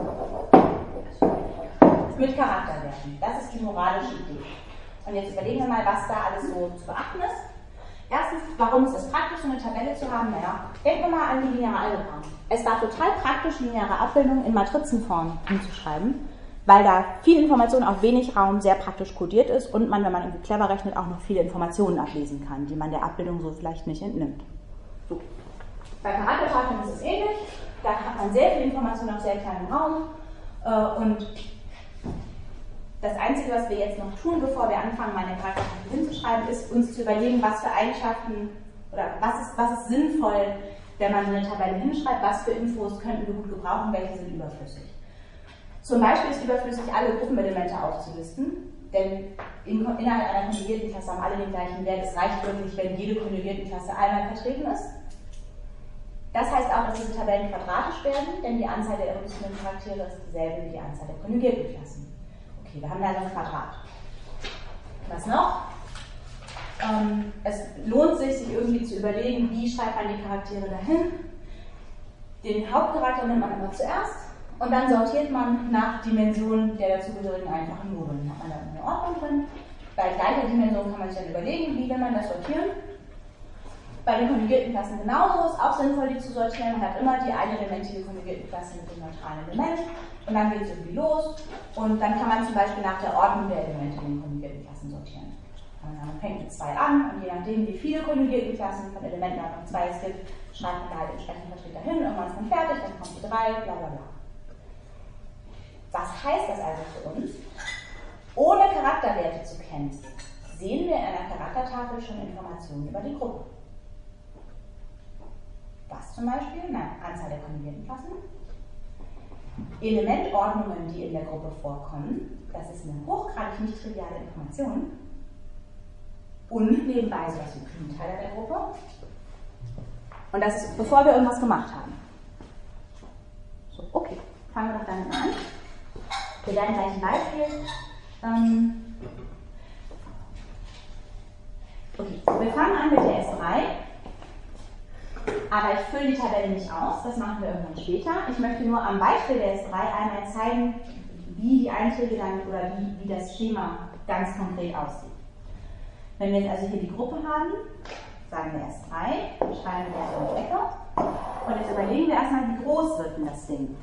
mit Charakterwerten. Das ist die moralische Idee. Und jetzt überlegen wir mal, was da alles so zu beachten ist. Erstens, warum ist es praktisch, so eine Tabelle zu haben? Naja, denken wir mal an die lineare Algebra. Es war total praktisch, lineare Abbildungen in Matrizenform hinzuschreiben, weil da viel Information auf wenig Raum sehr praktisch kodiert ist und man, wenn man irgendwie clever rechnet, auch noch viele Informationen ablesen kann, die man der Abbildung so vielleicht nicht entnimmt. So. Bei Charaktertafeln ist es ähnlich. Da hat man sehr viel Information auf sehr kleinem Raum. Und das Einzige, was wir jetzt noch tun, bevor wir anfangen, meine Charaktertafel hinzuschreiben, ist, uns zu überlegen, was für Eigenschaften oder was ist, was ist sinnvoll, wenn man so eine Tabelle hinschreibt, was für Infos könnten wir gut gebrauchen, welche sind überflüssig. Zum Beispiel ist überflüssig, alle Gruppenelemente aufzulisten, denn in, innerhalb einer konjugierten Klasse haben alle den gleichen Wert. Es reicht wirklich, wenn jede konjugierten Klasse einmal vertreten ist. Das heißt auch, dass diese Tabellen quadratisch werden, denn die Anzahl der irreduziblien Charaktere ist dieselbe wie die Anzahl der konjugierten Klassen. Okay, wir haben da also ein Quadrat. Was noch? Ähm, es lohnt sich, sich irgendwie zu überlegen, wie schreibt man die Charaktere dahin. Den Hauptcharakter nimmt man immer zuerst und dann sortiert man nach Dimension der dazugehörigen einfachen Modulen. Da hat man da eine Ordnung drin. Bei gleicher Dimension kann man sich dann überlegen, wie will man das sortieren. Bei den konjugierten Klassen genauso, ist auch sinnvoll, die zu sortieren. Man hat immer die einelementige konjugierte Klasse mit dem neutralen Element und dann geht es irgendwie los und dann kann man zum Beispiel nach der Ordnung der Elemente in den konjugierten Klassen sortieren. Man fängt mit zwei an und je nachdem, wie viele konjugierte Klassen von Elementenordnung zwei es gibt, schreibt man da halt entsprechend Vertreter hin, irgendwann ist man fertig, dann kommt die drei, bla bla bla. Was heißt das also für uns? Ohne Charakterwerte zu kennen, sehen wir in einer Charaktertafel schon Informationen über die Gruppe. Was zum Beispiel? Na, Anzahl der konjugierten Klassen. Elementordnungen, die in der Gruppe vorkommen. Das ist eine hochgradig nicht triviale Information. Und nebenbei sowas wie Primteiler der Gruppe. Und das ist, bevor wir irgendwas gemacht haben. So, okay. Fangen wir doch damit an. Wir werden gleich ein Beispiel. Ähm okay, wir fangen an mit der S drei. Aber ich fülle die Tabelle nicht aus, das machen wir irgendwann später. Ich möchte nur am Beispiel der S drei einmal zeigen, wie die Einträge dann oder wie, wie das Schema ganz konkret aussieht. Wenn wir jetzt also hier die Gruppe haben, sagen wir S drei, schreiben wir so eine Ecke und jetzt überlegen wir erstmal, wie groß wird denn das Ding?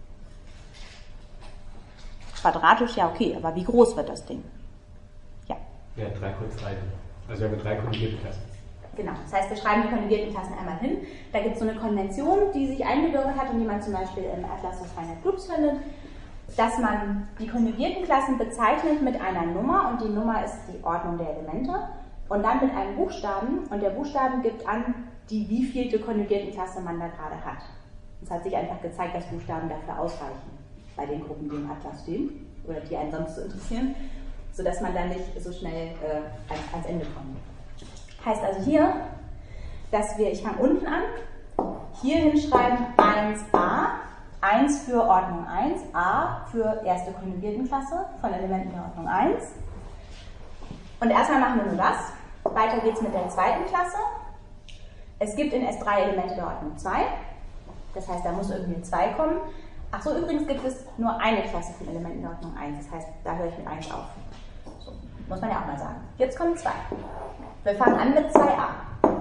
Quadratisch, ja okay, aber wie groß wird das Ding? Ja. Ja, drei Kurzreihen. Also wir haben drei konjugierte Klassen. Genau, das heißt, wir schreiben die konjugierten Klassen einmal hin. Da gibt es so eine Konvention, die sich eingebürgert hat und die man zum Beispiel im Atlas of Finite Groups findet, dass man die konjugierten Klassen bezeichnet mit einer Nummer und die Nummer ist die Ordnung der Elemente und dann mit einem Buchstaben und der Buchstaben gibt an, die wievielte konjugierten Klasse man da gerade hat. Es hat sich einfach gezeigt, dass Buchstaben dafür ausreichen bei den Gruppen, die im Atlas stehen oder die einen sonst so interessieren, sodass man dann nicht so schnell äh, ans, ans Ende kommt. Heißt also hier, dass wir, ich fange unten an, hier hinschreiben eins a, eins für Ordnung eins, a für erste Konjugiertenklasse von Elementen der Ordnung eins. Und erstmal machen wir nur das. Weiter geht es mit der zweiten Klasse. Es gibt in S drei Elemente der Ordnung zwei. Das heißt, da muss irgendwie ein zwei kommen. Achso, übrigens gibt es nur eine Klasse von Elementen der Ordnung eins. Das heißt, da höre ich mit eins auf. So, muss man ja auch mal sagen. Jetzt kommen zwei. Wir fangen an mit zwei a.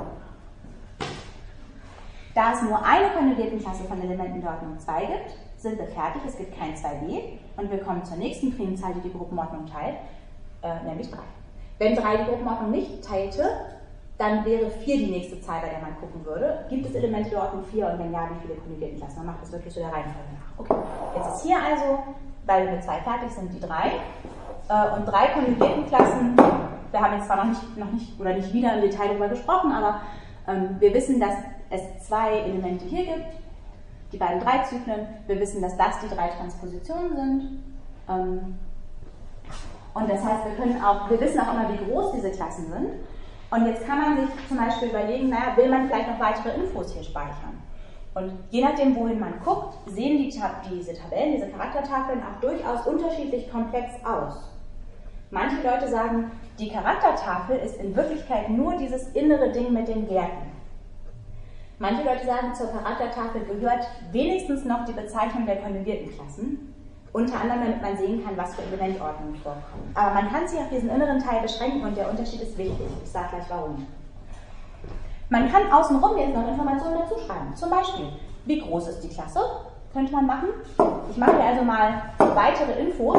Da es nur eine Konjugiertenklasse von Elementen der Ordnung zwei gibt, sind wir fertig. Es gibt kein zwei b. Und wir kommen zur nächsten Primzahl, die die Gruppenordnung teilt. äh, nämlich drei. Wenn drei die Gruppenordnung nicht teilte, dann wäre vier die nächste Zahl, bei der man gucken würde. Gibt es Elemente der Ordnung vier und wenn ja, wie viele konjugierten Klassen? Man macht das wirklich so der Reihenfolge nach. Okay, jetzt ist hier also, weil wir mit zwei fertig sind, die drei. Äh, und drei konjugierten Klassen, wir haben jetzt zwar noch nicht, noch nicht oder nicht wieder im Detail darüber gesprochen, aber ähm, wir wissen, dass es zwei Elemente hier gibt, die beiden drei Zyklen. Wir wissen, dass das die drei Transpositionen sind. Ähm, und das heißt, wir können auch, wir wissen auch immer, wie groß diese Klassen sind. Und jetzt kann man sich zum Beispiel überlegen, naja, will man vielleicht noch weitere Infos hier speichern? Und je nachdem, wohin man guckt, sehen die, diese Tabellen, diese Charaktertafeln auch durchaus unterschiedlich komplex aus. Manche Leute sagen, die Charaktertafel ist in Wirklichkeit nur dieses innere Ding mit den Werten. Manche Leute sagen, zur Charaktertafel gehört wenigstens noch die Bezeichnung der konjugierten Klassen, unter anderem, damit man sehen kann, was für Elementordnungen vorkommen. Aber man kann sich auf diesen inneren Teil beschränken und der Unterschied ist wichtig. Ich sage gleich warum. Man kann außenrum jetzt noch Informationen dazu schreiben. Zum Beispiel, wie groß ist die Klasse? Könnte man machen. Ich mache hier also mal weitere Infos,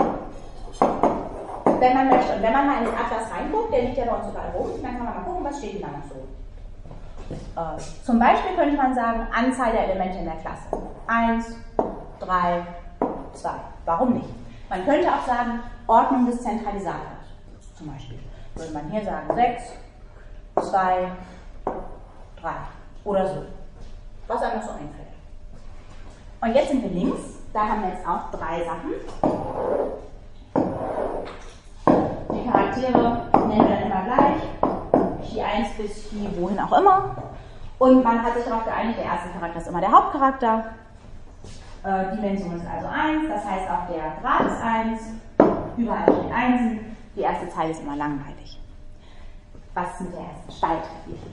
wenn man möchte. Und wenn man mal in den Atlas reinguckt, der liegt ja bei uns überall rum, dann kann man mal gucken, was steht da noch so. Äh, zum Beispiel könnte man sagen, Anzahl der Elemente in der Klasse. eins, drei, zwei. Warum nicht? Man könnte auch sagen, Ordnung des Zentralisators. Zum Beispiel würde man hier sagen sechs, zwei, drei oder so. Was einem noch so einfällt. Und jetzt sind wir links. Da haben wir jetzt auch drei Sachen. Die Charaktere nennen wir dann immer gleich. Chi eins bis Chi wohin auch immer. Und man hat sich darauf geeinigt, der erste Charakter ist immer der Hauptcharakter. Äh, Dimension ist also eins, das heißt auch der Grad ist eins. Überall steht Einsen. Die erste Zeile ist immer langweilig. Was ist mit der ersten Spalte?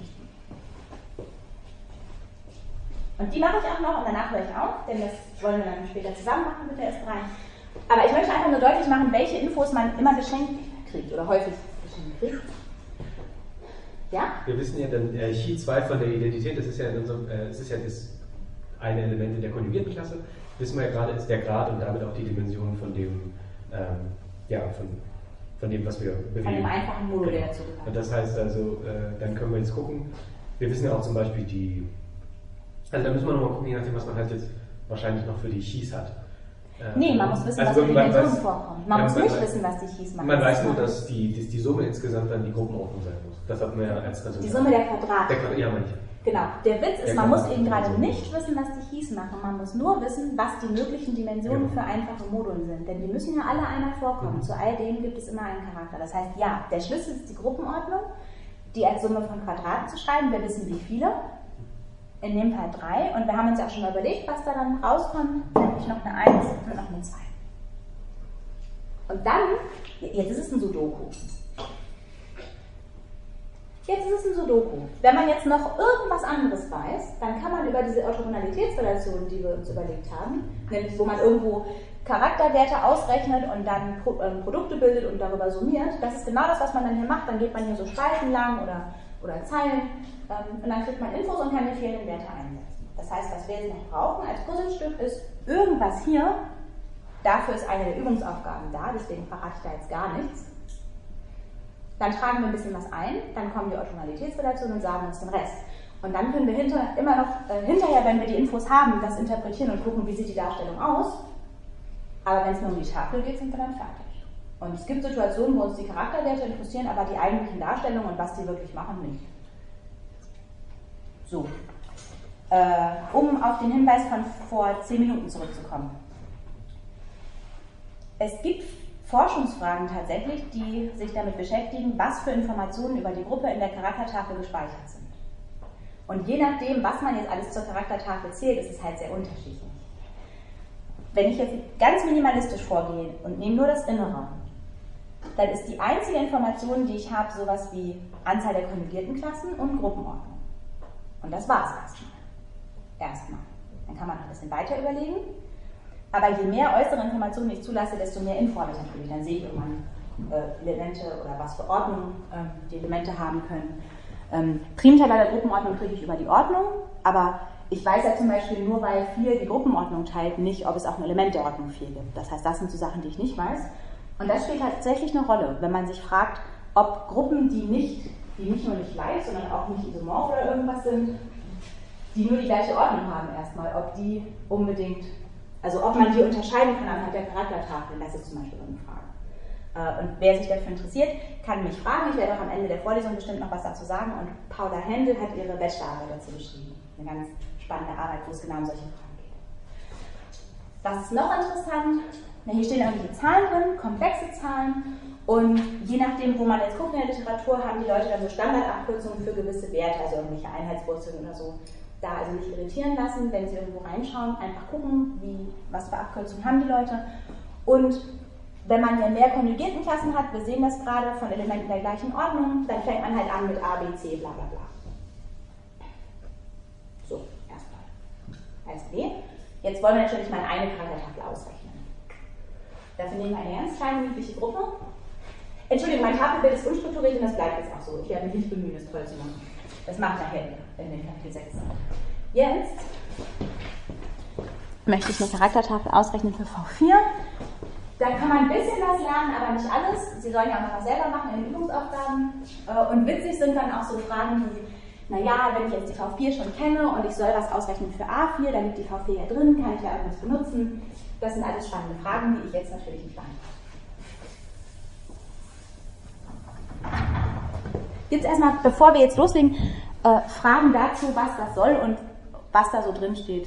Und die mache ich auch noch und danach höre ich auf, denn das wollen wir dann später zusammen machen mit der S drei. Aber ich möchte einfach nur deutlich machen, welche Infos man immer geschenkt kriegt oder häufig geschenkt kriegt. Ja? Wir wissen ja dann äh, Chi zwei von der Identität, das ist ja in unserem, äh, das ist ja das eine Element in der konjugierten Klasse, wissen wir ja gerade, ist der Grad und damit auch die Dimension von dem, ähm, ja, von, von dem, was wir bewegen. Von dem einfachen Modul, der dazu gehört. Und das heißt also, äh, dann können wir jetzt gucken, wir wissen ja auch zum Beispiel die, also da müssen wir nochmal gucken, je nachdem, was man halt jetzt wahrscheinlich noch für die Chis hat. Äh, nee, man muss wissen, also was für Dimensionen vorkommen. Man ja, muss man nicht weiß, wissen, was die Chis machen. Man weiß nur, dass die, dass die Summe insgesamt dann die Gruppenordnung sein muss. Das hatten wir ja als Resultat. Die Summe der Quadrate. Der Quadrat, ja, manche. Genau. Der Witz ist, der man muss eben gerade nicht wissen, was die Chis machen. Man muss nur wissen, was die möglichen Dimensionen ja. für einfache Module sind. Denn die müssen ja alle einmal vorkommen. Mhm. Zu all dem gibt es immer einen Charakter. Das heißt, ja, der Schlüssel ist die Gruppenordnung, die als Summe von Quadraten zu schreiben. Wir wissen, wie viele. In dem Fall drei. Und wir haben uns ja auch schon mal überlegt, was da dann rauskommt. Nämlich noch eine eins und noch eine zwei. Und dann, jetzt ist es ein Sudoku. Jetzt ist es ein Sudoku. Wenn man jetzt noch irgendwas anderes weiß, dann kann man über diese Orthogonalitätsrelation, die wir uns überlegt haben, nämlich wo man irgendwo Charakterwerte ausrechnet und dann Pro, äh, Produkte bildet und darüber summiert, das ist genau das, was man dann hier macht. Dann geht man hier so Spalten lang oder, oder Zeilen ähm, und dann kriegt man Infos und kann die fehlenden Werte einsetzen. Das heißt, was wir jetzt noch brauchen als Puzzlestück ist irgendwas hier. Dafür ist eine der Übungsaufgaben da, deswegen verrate ich da jetzt gar nichts. Dann tragen wir ein bisschen was ein, dann kommen die Orthogonalitätsrelationen und sagen uns den Rest. Und dann können wir hinter, immer noch, äh, hinterher, wenn wir die Infos haben, das interpretieren und gucken, wie sieht die Darstellung aus. Aber wenn es nur um die Tafel geht, sind wir dann fertig. Und es gibt Situationen, wo uns die Charakterwerte interessieren, aber die eigentlichen Darstellungen und was die wirklich machen, nicht. So. Äh, um auf den Hinweis von vor zehn Minuten zurückzukommen. Es gibt Forschungsfragen tatsächlich, die sich damit beschäftigen, was für Informationen über die Gruppe in der Charaktertafel gespeichert sind. Und je nachdem, was man jetzt alles zur Charaktertafel zählt, ist es halt sehr unterschiedlich. Wenn ich jetzt ganz minimalistisch vorgehe und nehme nur das Innere, dann ist die einzige Information, die ich habe, sowas wie Anzahl der konjugierten Klassen und Gruppenordnung. Und das war es erstmal. Erstmal. Dann kann man noch ein bisschen weiter überlegen. Aber je mehr äußere Informationen ich zulasse, desto mehr Info habe ich natürlich. Dann sehe ich irgendwann äh, Elemente oder was für Ordnung ähm, die Elemente haben können. Ähm, Primteile der Gruppenordnung kriege ich über die Ordnung, aber ich weiß ja zum Beispiel nur, weil vier die Gruppenordnung teilt, nicht, ob es auch ein Element der Ordnung vier gibt. Das heißt, das sind so Sachen, die ich nicht weiß. Und das spielt tatsächlich eine Rolle, wenn man sich fragt, ob Gruppen, die nicht, die nicht nur nicht gleich, sondern auch nicht isomorph oder irgendwas sind, die nur die gleiche Ordnung haben erstmal, ob die unbedingt, also ob man die unterscheiden kann anhand der Charaktertafel, das ist zum Beispiel eine Frage. Und wer sich dafür interessiert, kann mich fragen. Ich werde auch am Ende der Vorlesung bestimmt noch was dazu sagen. Und Paula Händel hat ihre Bachelorarbeit dazu geschrieben. Eine ganz spannende Arbeit, wo es genau um solche Fragen geht. Was ist noch interessant? Na, hier stehen irgendwelche Zahlen drin, komplexe Zahlen. Und je nachdem, wo man jetzt guckt in der Literatur, haben die Leute dann so Standardabkürzungen für gewisse Werte, also irgendwelche Einheitswurzeln oder so. Da also nicht irritieren lassen, wenn Sie irgendwo reinschauen, einfach gucken, wie, was für Abkürzungen haben die Leute. Und wenn man hier mehr konjugierten Klassen hat, wir sehen das gerade von Elementen der gleichen Ordnung, dann fängt man halt an mit A, B, C, bla bla bla. So, erstmal. Als B. Jetzt wollen wir natürlich mal eine Charaktertafel ausrechnen. Dafür nehmen wir eine ganz kleine, niedliche Gruppe. Entschuldigung, mein Tafelbild ist unstrukturiert und das bleibt jetzt auch so. Ich werde mich nicht bemühen, das toll zu machen. Das macht nachher in den Kapitel sechs. Jetzt möchte ich eine Charaktertafel ausrechnen für V vier. Da kann man ein bisschen was lernen, aber nicht alles. Sie sollen ja auch noch was selber machen in den Übungsaufgaben. Und witzig sind dann auch so Fragen wie, naja, wenn ich jetzt die V vier schon kenne und ich soll was ausrechnen für A vier, dann liegt die V vier ja drin, kann ich ja irgendwas benutzen. Das sind alles spannende Fragen, die ich jetzt natürlich nicht beantworte. Gibt es erstmal, bevor wir jetzt loslegen, äh, Fragen dazu, was das soll und was da so drin steht?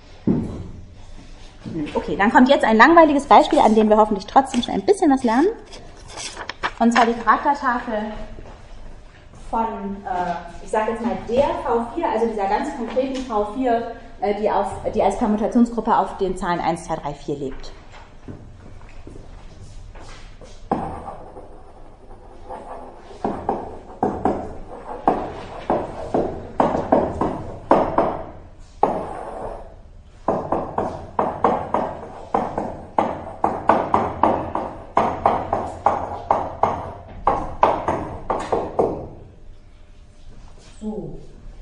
Okay, dann kommt jetzt ein langweiliges Beispiel, an dem wir hoffentlich trotzdem schon ein bisschen was lernen. Und zwar die Charaktertafel von, äh, ich sage jetzt mal, der V vier, also dieser ganz konkreten V vier, äh, die, auf, die als Permutationsgruppe auf den Zahlen eins, zwei, drei, vier lebt. So,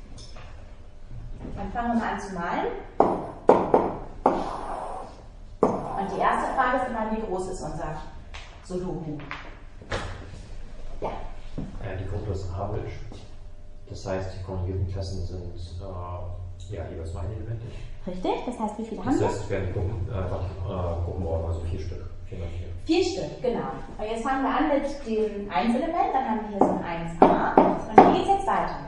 dann fangen wir mal an zu malen. Und die erste Frage ist immer, wie groß ist unser Sudoku? Ja. Ja, die Gruppe ist arabisch. Das heißt, die konjugierten Klassen sind äh, ja, jeweils nur einelementig. Richtig, das heißt, wie viele haben wir? Das heißt, es werden Gruppen, einfach äh, Gruppenordnung, also vier Stück. Vier mal vier. Vier Stück, genau. Und jetzt fangen wir an mit dem Einselement, dann haben wir hier so ein eins a. Und wie geht es jetzt weiter?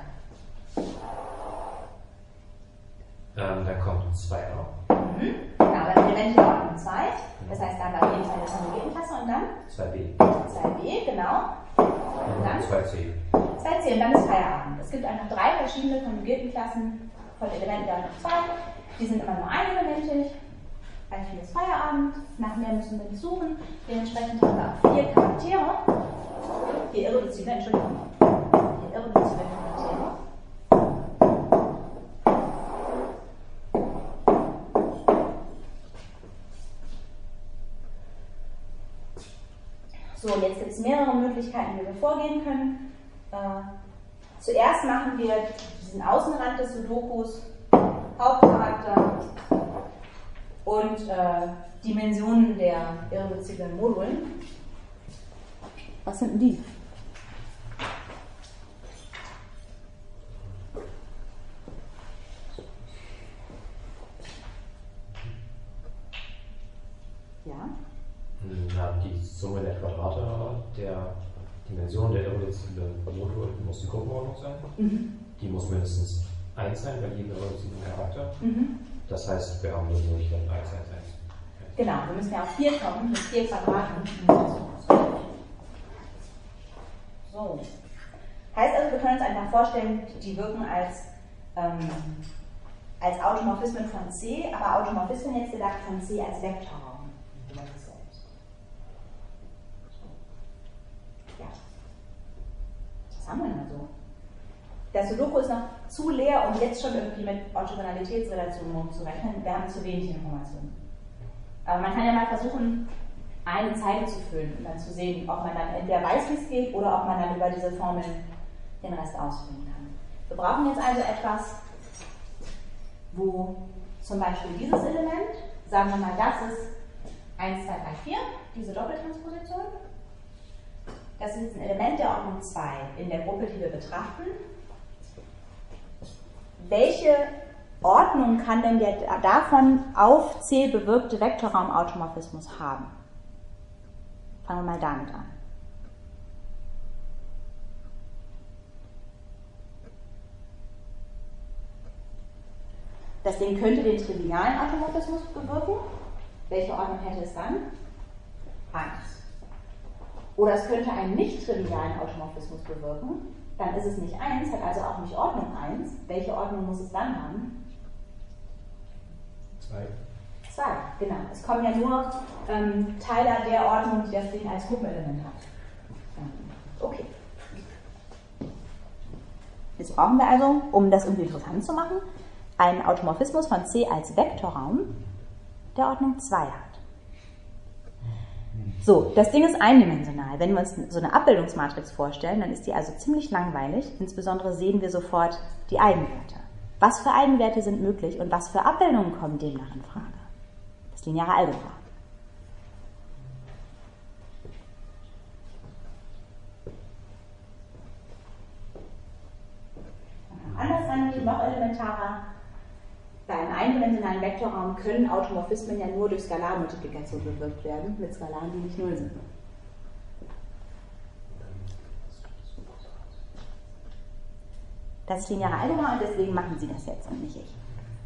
Ähm, dann kommt zwei a. Mhm. Genau, aber Elemente der Ordnung zwei. Das heißt, dann auf jeden Fall eine konjugierte Klasse und dann? zwei b. zwei b, genau. Und dann? zwei c. zwei c und dann ist Feierabend. Es gibt einfach drei verschiedene konjugierten Klassen von Elementen der Ordnung zwei. Die sind immer nur einelementig. Gleich viel ist Feierabend. Nach mehr müssen wir nicht suchen. Dementsprechend haben wir auch vier Charaktere. Vier irreduzible, Entschuldigung. Vier irreduzible Charaktere. So, jetzt gibt es mehrere Möglichkeiten, wie wir vorgehen können. Äh, zuerst machen wir diesen Außenrand des Sudokus, Hauptcharakter und äh, Dimensionen der irreduziblen Modulen. Was sind denn die? Ja? Na, die Summe der Quadrate der Dimension der irreduziblen Module muss die Gruppenordnung sein. Mhm. Die muss mindestens eins sein bei jedem irreduziblen Charakter. Mhm. Das heißt, wir haben nur durch eins, eins, eins. Genau, wir müssen ja auf vier kommen, mit vier Quadraten. So. Heißt also, wir können uns einfach vorstellen, die wirken als, ähm, als Automorphismen von C, aber Automorphismen jetzt gedacht von C als Vektorraum. Ja. Was haben wir denn so? Der Sudoku ist noch zu leer, um jetzt schon irgendwie mit Orthogonalitätsrelationen zu rechnen. Wir haben zu wenig Informationen. Aber man kann ja mal versuchen, eine Zeile zu füllen und dann zu sehen, ob man dann entweder weiß, wie es geht, oder ob man dann über diese Formeln den Rest ausfüllen kann. Wir brauchen jetzt also etwas, wo zum Beispiel dieses Element, sagen wir mal, das ist eins, zwei, drei, vier. diese Doppeltransposition. Das ist jetzt ein Element der Ordnung zwei in der Gruppe, die wir betrachten. Welche Ordnung kann denn der davon auf C bewirkte Vektorraumautomorphismus haben? Fangen wir mal damit an. Das Ding könnte den trivialen Automorphismus bewirken. Welche Ordnung hätte es dann? eins. Oder es könnte einen nicht-trivialen Automorphismus bewirken. Dann ist es nicht eins, hat also auch nicht Ordnung eins. Welche Ordnung muss es dann haben? zwei. zwei, genau. Es kommen ja nur ähm, Teile der Ordnung, die das Ding als Gruppenelement hat. Okay. Jetzt brauchen wir also, um das irgendwie interessant zu machen, einen Automorphismus von C als Vektorraum, der Ordnung zwei hat. So, das Ding ist eindimensional. Wenn wir uns so eine Abbildungsmatrix vorstellen, dann ist die also ziemlich langweilig. Insbesondere sehen wir sofort die Eigenwerte. Was für Eigenwerte sind möglich und was für Abbildungen kommen demnach in Frage? Das lineare Algebra. Anders rangehen, noch elementarer. Bei einem eindimensionalen Vektorraum können Automorphismen ja nur durch Skalarmultiplikation bewirkt werden, mit Skalaren, die nicht null sind. Das ist lineare Algebra und deswegen machen Sie das jetzt und nicht ich.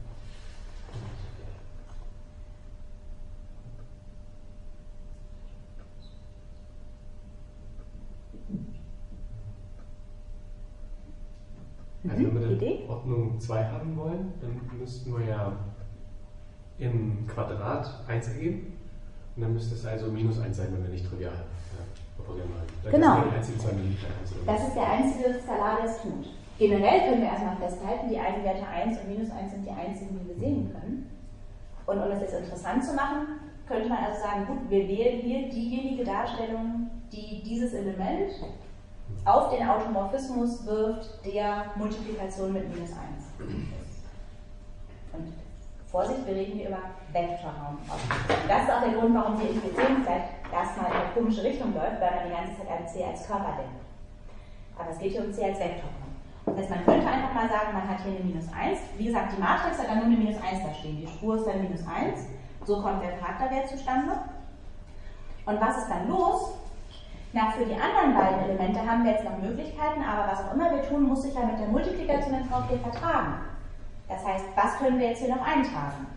Also wenn wir Idee? Dann Ordnung zwei haben wollen, dann müssten wir ja im Quadrat eins ergeben. Und dann müsste es also minus eins sein, wenn wir nicht trivial ja, operieren wollen. Genau. Das ist, das ist der einzige Skalar, der es tut. Generell können wir erstmal festhalten, die Eigenwerte eins und minus eins sind die einzigen, die wir sehen können. Und um das jetzt interessant zu machen, könnte man also sagen, gut, wir wählen hier diejenige Darstellung, die dieses Element auf den Automorphismus wirft, der Multiplikation mit minus eins ist. Und Vorsicht, wir reden hier über Vektorraum. Und das ist auch der Grund, warum die Intuition vielleicht erstmal in eine komische Richtung läuft, weil man die ganze Zeit an C als Körper denkt. Aber es geht hier um C als Vektorraum. Das heißt, man könnte einfach mal sagen, man hat hier eine minus eins. Wie gesagt, die Matrix hat dann nur eine minus eins da stehen. Die Spur ist dann minus eins. So kommt der Charakterwert zustande. Und was ist dann los? Na, für die anderen beiden Elemente haben wir jetzt noch Möglichkeiten, aber was auch immer wir tun, muss sich ja mit der Multiplikation in V vier vertragen. Das heißt, was können wir jetzt hier noch eintragen?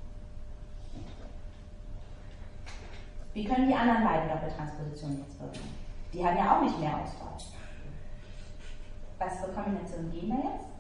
Wie können die anderen beiden Doppeltranspositionen jetzt wirken? Die haben ja auch nicht mehr Auswahl. Was für Kombinationen gehen da jetzt?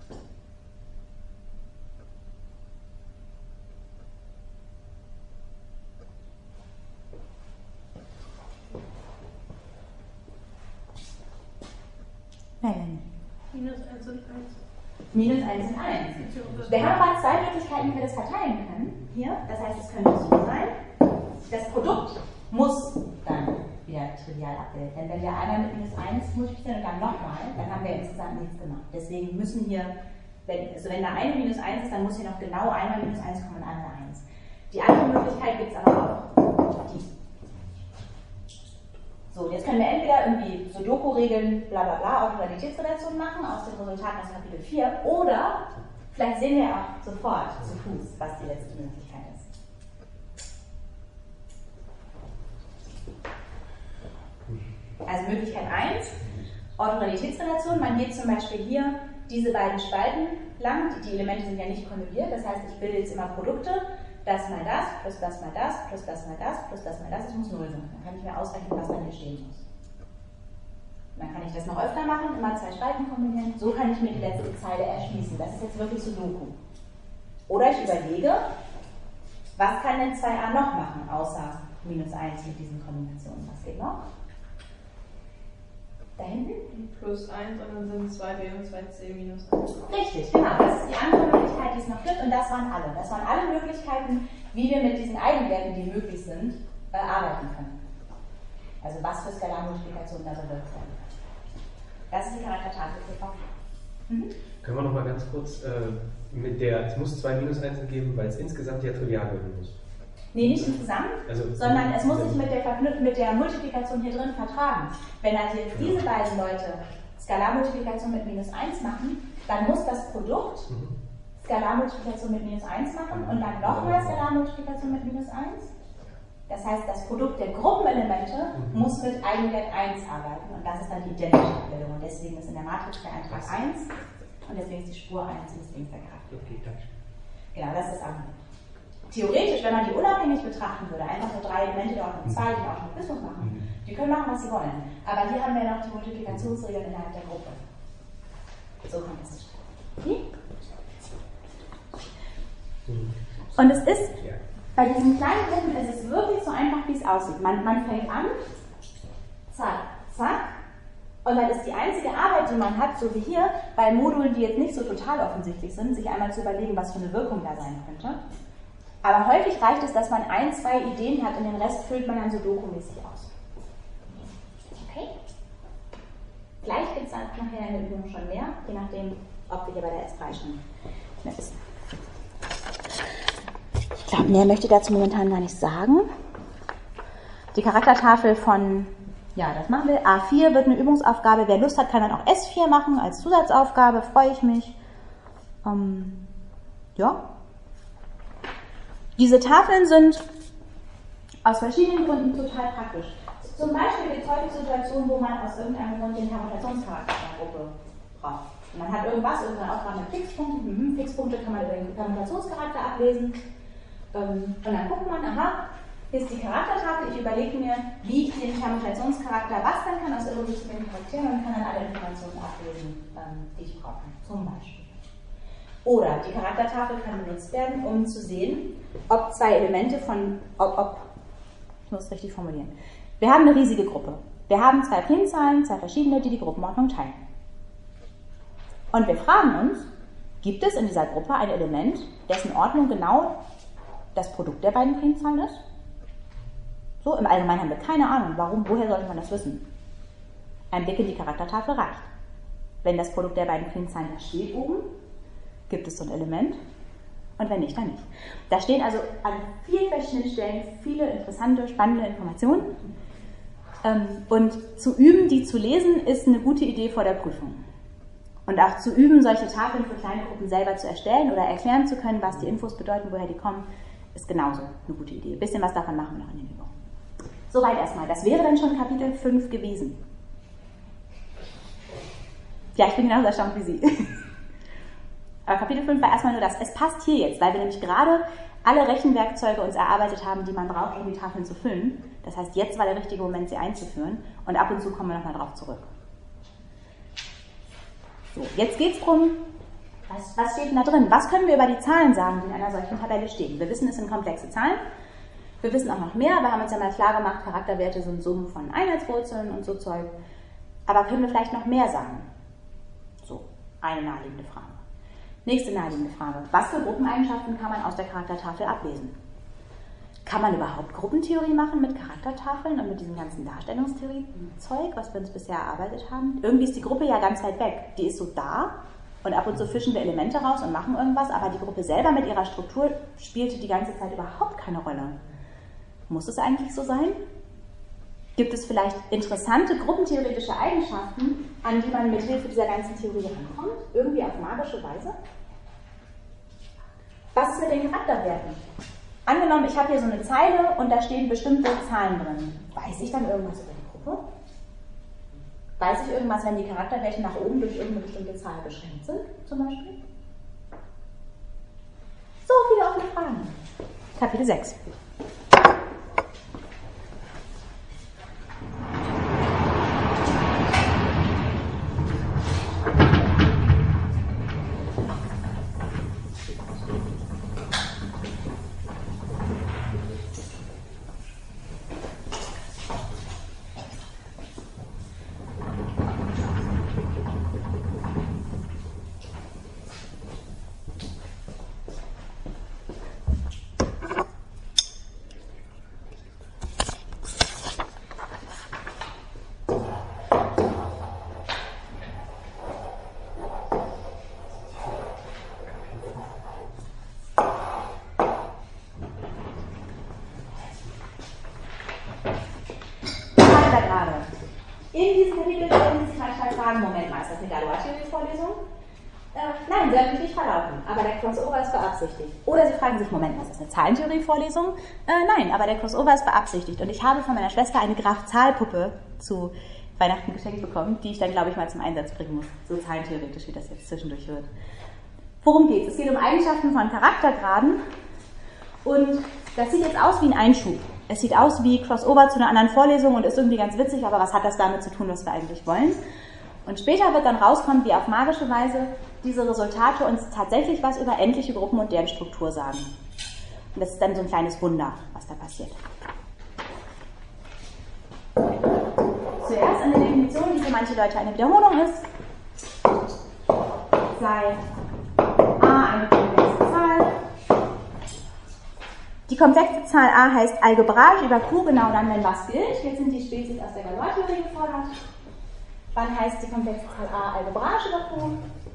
Nein. Minus eins und eins. Minus eins und eins. Wir haben aber zwei Möglichkeiten, wie wir das verteilen können. Hier, das heißt, es könnte so sein. Das Produkt muss dann wieder trivial abbilden. Denn wenn wir einmal mit minus eins multiplizieren und dann nochmal, dann haben wir insgesamt nichts gemacht. Deswegen müssen hier, wenn, also wenn da eine minus eins ist, dann muss hier noch genau einmal minus eins kommen und einmal eins. Die andere Möglichkeit gibt es aber auch. Die. So, jetzt können wir entweder irgendwie Sudoku-Regeln, bla bla bla, Autoralitätsrelation machen aus den Resultaten aus Kapitel vier, oder vielleicht sehen wir auch sofort zu Fuß, was die letzte Möglichkeit ist. Also Möglichkeit eins, Autoralitätsrelation. Man geht zum Beispiel hier diese beiden Spalten lang, die Elemente sind ja nicht konjugiert, das heißt, ich bilde jetzt immer Produkte, das mal das, plus das mal das, plus das mal das, plus das mal das, es muss null sein. Dann kann ich mir ausrechnen, was dann hier stehen muss. Und dann kann ich das noch öfter machen, immer zwei Spalten kombinieren, so kann ich mir die letzte Zeile erschließen. Das ist jetzt wirklich Sudoku. Oder ich überlege, was kann denn zwei a noch machen, außer minus eins mit diesen Kombinationen. Was geht noch? Da hinten? Plus eins und dann sind zwei b und zwei c minus eins. Richtig, genau. Das ist die andere Möglichkeit, die es noch gibt und das waren alle. Das waren alle Möglichkeiten, wie wir mit diesen Eigenwerten, die möglich sind, äh, arbeiten können. Also was für Skalarmultiplikation da so wirkt sein kann. Das ist die Charaktertatbegriffe. Mhm. Können wir noch mal ganz kurz äh, mit der, es muss zwei minus eins geben, weil es insgesamt ja trivial werden muss. Nee, nicht insgesamt, Also, sondern es muss also- sich mit der, Verknüpf- mit der Multiplikation hier drin vertragen. Wenn also jetzt diese beiden Leute Skalarmultiplikation mit minus eins machen, dann muss das Produkt Mhm. Skalarmultiplikation mit minus eins machen und dann nochmal Skalarmultiplikation mit minus eins. Das heißt, das Produkt der Gruppenelemente Mhm. muss mit Eigenwert eins arbeiten und das ist dann die identische Abbildung. Und deswegen ist in der Matrix der Eintrag eins und deswegen ist die Spur eins und deswegen ist der Charakter. Okay, danke. Genau, das ist das Argument. Theoretisch, wenn man die unabhängig betrachten würde, einfach nur drei Elemente der Ordnung zwei, die auch Logarithmus machen, Mhm. die können machen, was sie wollen. Aber hier haben wir noch die Multiplikationsregeln innerhalb der Gruppe. So kommt das zustande. Okay? Mhm. Und es ist, Ja. bei diesen kleinen Gruppen ist es wirklich so einfach, wie es aussieht. Man, man fängt an, zack, zack, und dann ist die einzige Arbeit, die man hat, so wie hier, bei Modulen, die jetzt nicht so total offensichtlich sind, sich einmal zu überlegen, was für eine Wirkung da sein könnte. Aber häufig reicht es, dass man ein, zwei Ideen hat und den Rest füllt man dann so dokumäßig aus. Okay? Gleich gibt es dann nachher in der Übung schon mehr, je nachdem, ob wir hier bei der S drei schon mehr wissen. Ich glaube, mehr möchte ich dazu momentan gar nicht sagen. Die Charaktertafel von, ja, das machen wir. A vier wird eine Übungsaufgabe. Wer Lust hat, kann dann auch S vier machen als Zusatzaufgabe. Freue ich mich. Ähm, ja. Diese Tafeln sind aus verschiedenen Gründen total praktisch. Zum Beispiel gibt es häufig Situationen, wo man aus irgendeinem Grund den Permutationscharakter der Gruppe braucht. Man hat irgendwas, irgendeine Aufgabe mit Fixpunkten. Mhm. Fixpunkte kann man über den Permutationscharakter ablesen. Ähm, und dann guckt man, aha, hier ist die Charaktertafel. Ich überlege mir, wie ich den Permutationscharakter basteln kann aus irreduziblem Charakteren und kann dann alle Informationen ablesen, ähm, die ich brauche. Zum Beispiel. Oder die Charaktertafel kann benutzt werden, um zu sehen, ob zwei Elemente von, ob, ob, ich muss es richtig formulieren. Wir haben eine riesige Gruppe. Wir haben zwei Primzahlen, zwei verschiedene, die die Gruppenordnung teilen. Und wir fragen uns, gibt es in dieser Gruppe ein Element, dessen Ordnung genau das Produkt der beiden Primzahlen ist? So, im Allgemeinen haben wir keine Ahnung. Warum, woher sollte man das wissen? Ein Blick in die Charaktertafel reicht. Wenn das Produkt der beiden Primzahlen da steht oben, gibt es so ein Element und wenn nicht, dann nicht. Da stehen also an vielen verschiedenen Stellen viele interessante, spannende Informationen und zu üben, die zu lesen, ist eine gute Idee vor der Prüfung. Und auch zu üben, solche Tafeln für kleine Gruppen selber zu erstellen oder erklären zu können, was die Infos bedeuten, woher die kommen, ist genauso eine gute Idee. Ein bisschen was davon machen wir noch in den Übungen. Soweit erstmal. Das wäre dann schon Kapitel fünf gewesen. Ja, ich bin genauso erstaunt wie Sie. Aber Kapitel fünf war erstmal nur das. Es passt hier jetzt, weil wir nämlich gerade alle Rechenwerkzeuge uns erarbeitet haben, die man braucht, um die Tafeln zu füllen. Das heißt, jetzt war der richtige Moment, sie einzuführen. Und ab und zu kommen wir nochmal drauf zurück. So, jetzt geht es darum, was, was steht denn da drin? Was können wir über die Zahlen sagen, die in einer solchen Tabelle stehen? Wir wissen, es sind komplexe Zahlen. Wir wissen auch noch mehr. Wir haben uns ja mal klar gemacht, Charakterwerte sind Summen von Einheitswurzeln und so Zeug. Aber können wir vielleicht noch mehr sagen? So, eine naheliegende Frage. Nächste naheliegende Frage. Was für Gruppeneigenschaften kann man aus der Charaktertafel ablesen? Kann man überhaupt Gruppentheorie machen mit Charaktertafeln und mit diesem ganzen Darstellungstheorie-Zeug, was wir uns bisher erarbeitet haben? Irgendwie ist die Gruppe ja ganz weit weg. Die ist so da und ab und zu fischen wir Elemente raus und machen irgendwas, aber die Gruppe selber mit ihrer Struktur spielte die ganze Zeit überhaupt keine Rolle. Muss es eigentlich so sein? Gibt es vielleicht interessante gruppentheoretische Eigenschaften, an die man mit Hilfe dieser ganzen Theorie rankommt? Irgendwie auf magische Weise? Was ist mit den Charakterwerten? Angenommen, ich habe hier so eine Zeile und da stehen bestimmte Zahlen drin. Weiß ich dann irgendwas über die Gruppe? Weiß ich irgendwas, wenn die Charakterwerte nach oben durch irgendeine bestimmte Zahl beschränkt sind, zum Beispiel? So viele offene Fragen. Kapitel sechs. In diesem Kapitel werden Sie sich manchmal fragen, Moment mal, ist das eine Galois-Theorie-Vorlesung? Äh, nein, Sie haben sich nicht verlaufen, aber der Crossover ist beabsichtigt. Oder Sie fragen sich, Moment mal, ist das eine Zahlentheorie-Vorlesung? Äh, nein, aber der Crossover ist beabsichtigt. Und ich habe von meiner Schwester eine Graf-Zahl-Puppe zu Weihnachten geschenkt bekommen, die ich dann, glaube ich, mal zum Einsatz bringen muss. So zahlentheoretisch, wie das jetzt zwischendurch wird. Worum geht es? Es geht um Eigenschaften von Charaktergraden. Und das sieht jetzt aus wie ein Einschub. Es sieht aus wie Crossover zu einer anderen Vorlesung und ist irgendwie ganz witzig, aber was hat das damit zu tun, was wir eigentlich wollen? Und später wird dann rauskommen, wie auf magische Weise diese Resultate uns tatsächlich was über endliche Gruppen und deren Struktur sagen. Und das ist dann so ein kleines Wunder, was da passiert. Zuerst eine Definition, die für manche Leute eine Wiederholung ist. Sei A eine komplexe Zahl. Die komplexe Zahl A heißt algebraisch über Q, genau dann, wenn was gilt. Jetzt sind die Spezies aus der Galois-Theorie gefordert. Wann heißt die komplexe Zahl A algebraisch über Q?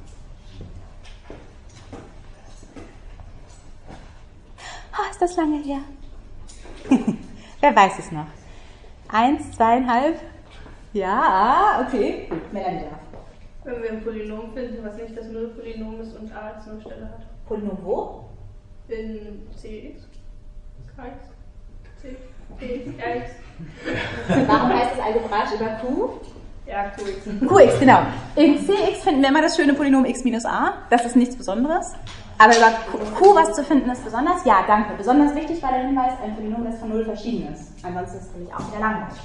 Oh, ist das lange her? Wer weiß es noch? Eins, zweieinhalb? Ja, okay. Gut, Melanie. Wenn wir ein Polynom finden, was nicht das Nullpolynom ist und A als Nullstelle hat. Polynom wo? In C X. K X. C, P, X. Warum heißt es algebraisch über Q? Ja, Q X. Q X, genau. In C X finden wir immer das schöne Polynom x minus a. Das ist nichts Besonderes. Aber über Q was zu finden ist besonders? Ja, danke. Besonders wichtig war der Hinweis, ein Polynom, das von null verschieden ist. Ansonsten ist es nämlich auch wieder langweilig.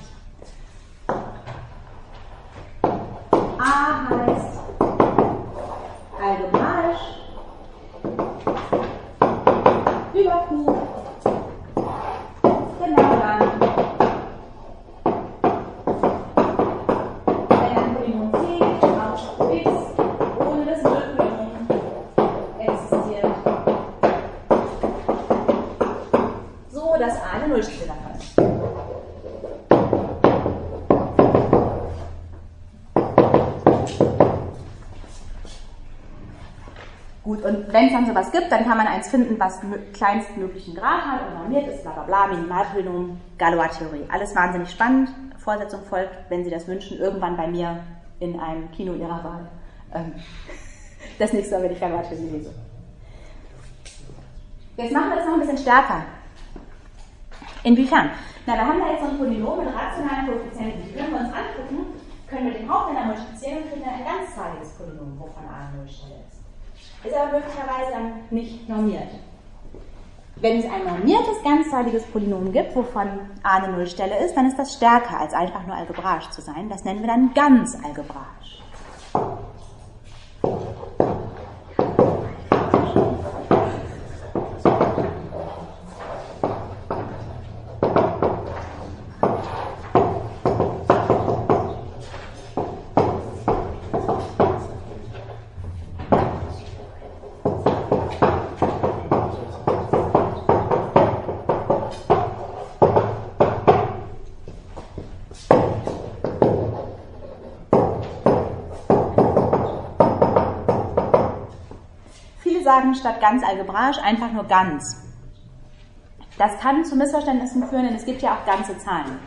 A heißt algebraisch über Q. Genau dann. Wenn ein Polynom C auf Q X ohne das Nullpolynom existiert. So, dass A eine Nullstelle davon ist. Gut, und wenn es dann sowas gibt, dann kann man eins finden, was kleinstmöglichen Grad hat und normiert ist, bla bla bla, Minimalpolynom, Galois-Theorie. Alles wahnsinnig spannend. Fortsetzung folgt, wenn Sie das wünschen, irgendwann bei mir in einem Kino Ihrer Wahl. Ähm, das nächste Mal, wenn ich Galois-Theorie lese. Jetzt machen wir das noch ein bisschen stärker. Inwiefern? Na, wir haben da jetzt so ein Polynom mit rationalen Koeffizienten. Die können wir uns angucken, können wir den Hauptländer multiplizieren und kriegen dann ein ganzzahliges Polynom, wovon A eine Nullstelle ist. Ist aber möglicherweise dann nicht normiert. Wenn es ein normiertes, ganzzahliges Polynom gibt, wovon A eine Nullstelle ist, dann ist das stärker, als einfach nur algebraisch zu sein. Das nennen wir dann ganz algebraisch. Sagen statt ganz algebraisch einfach nur ganz. Das kann zu Missverständnissen führen, denn es gibt ja auch ganze Zahlen.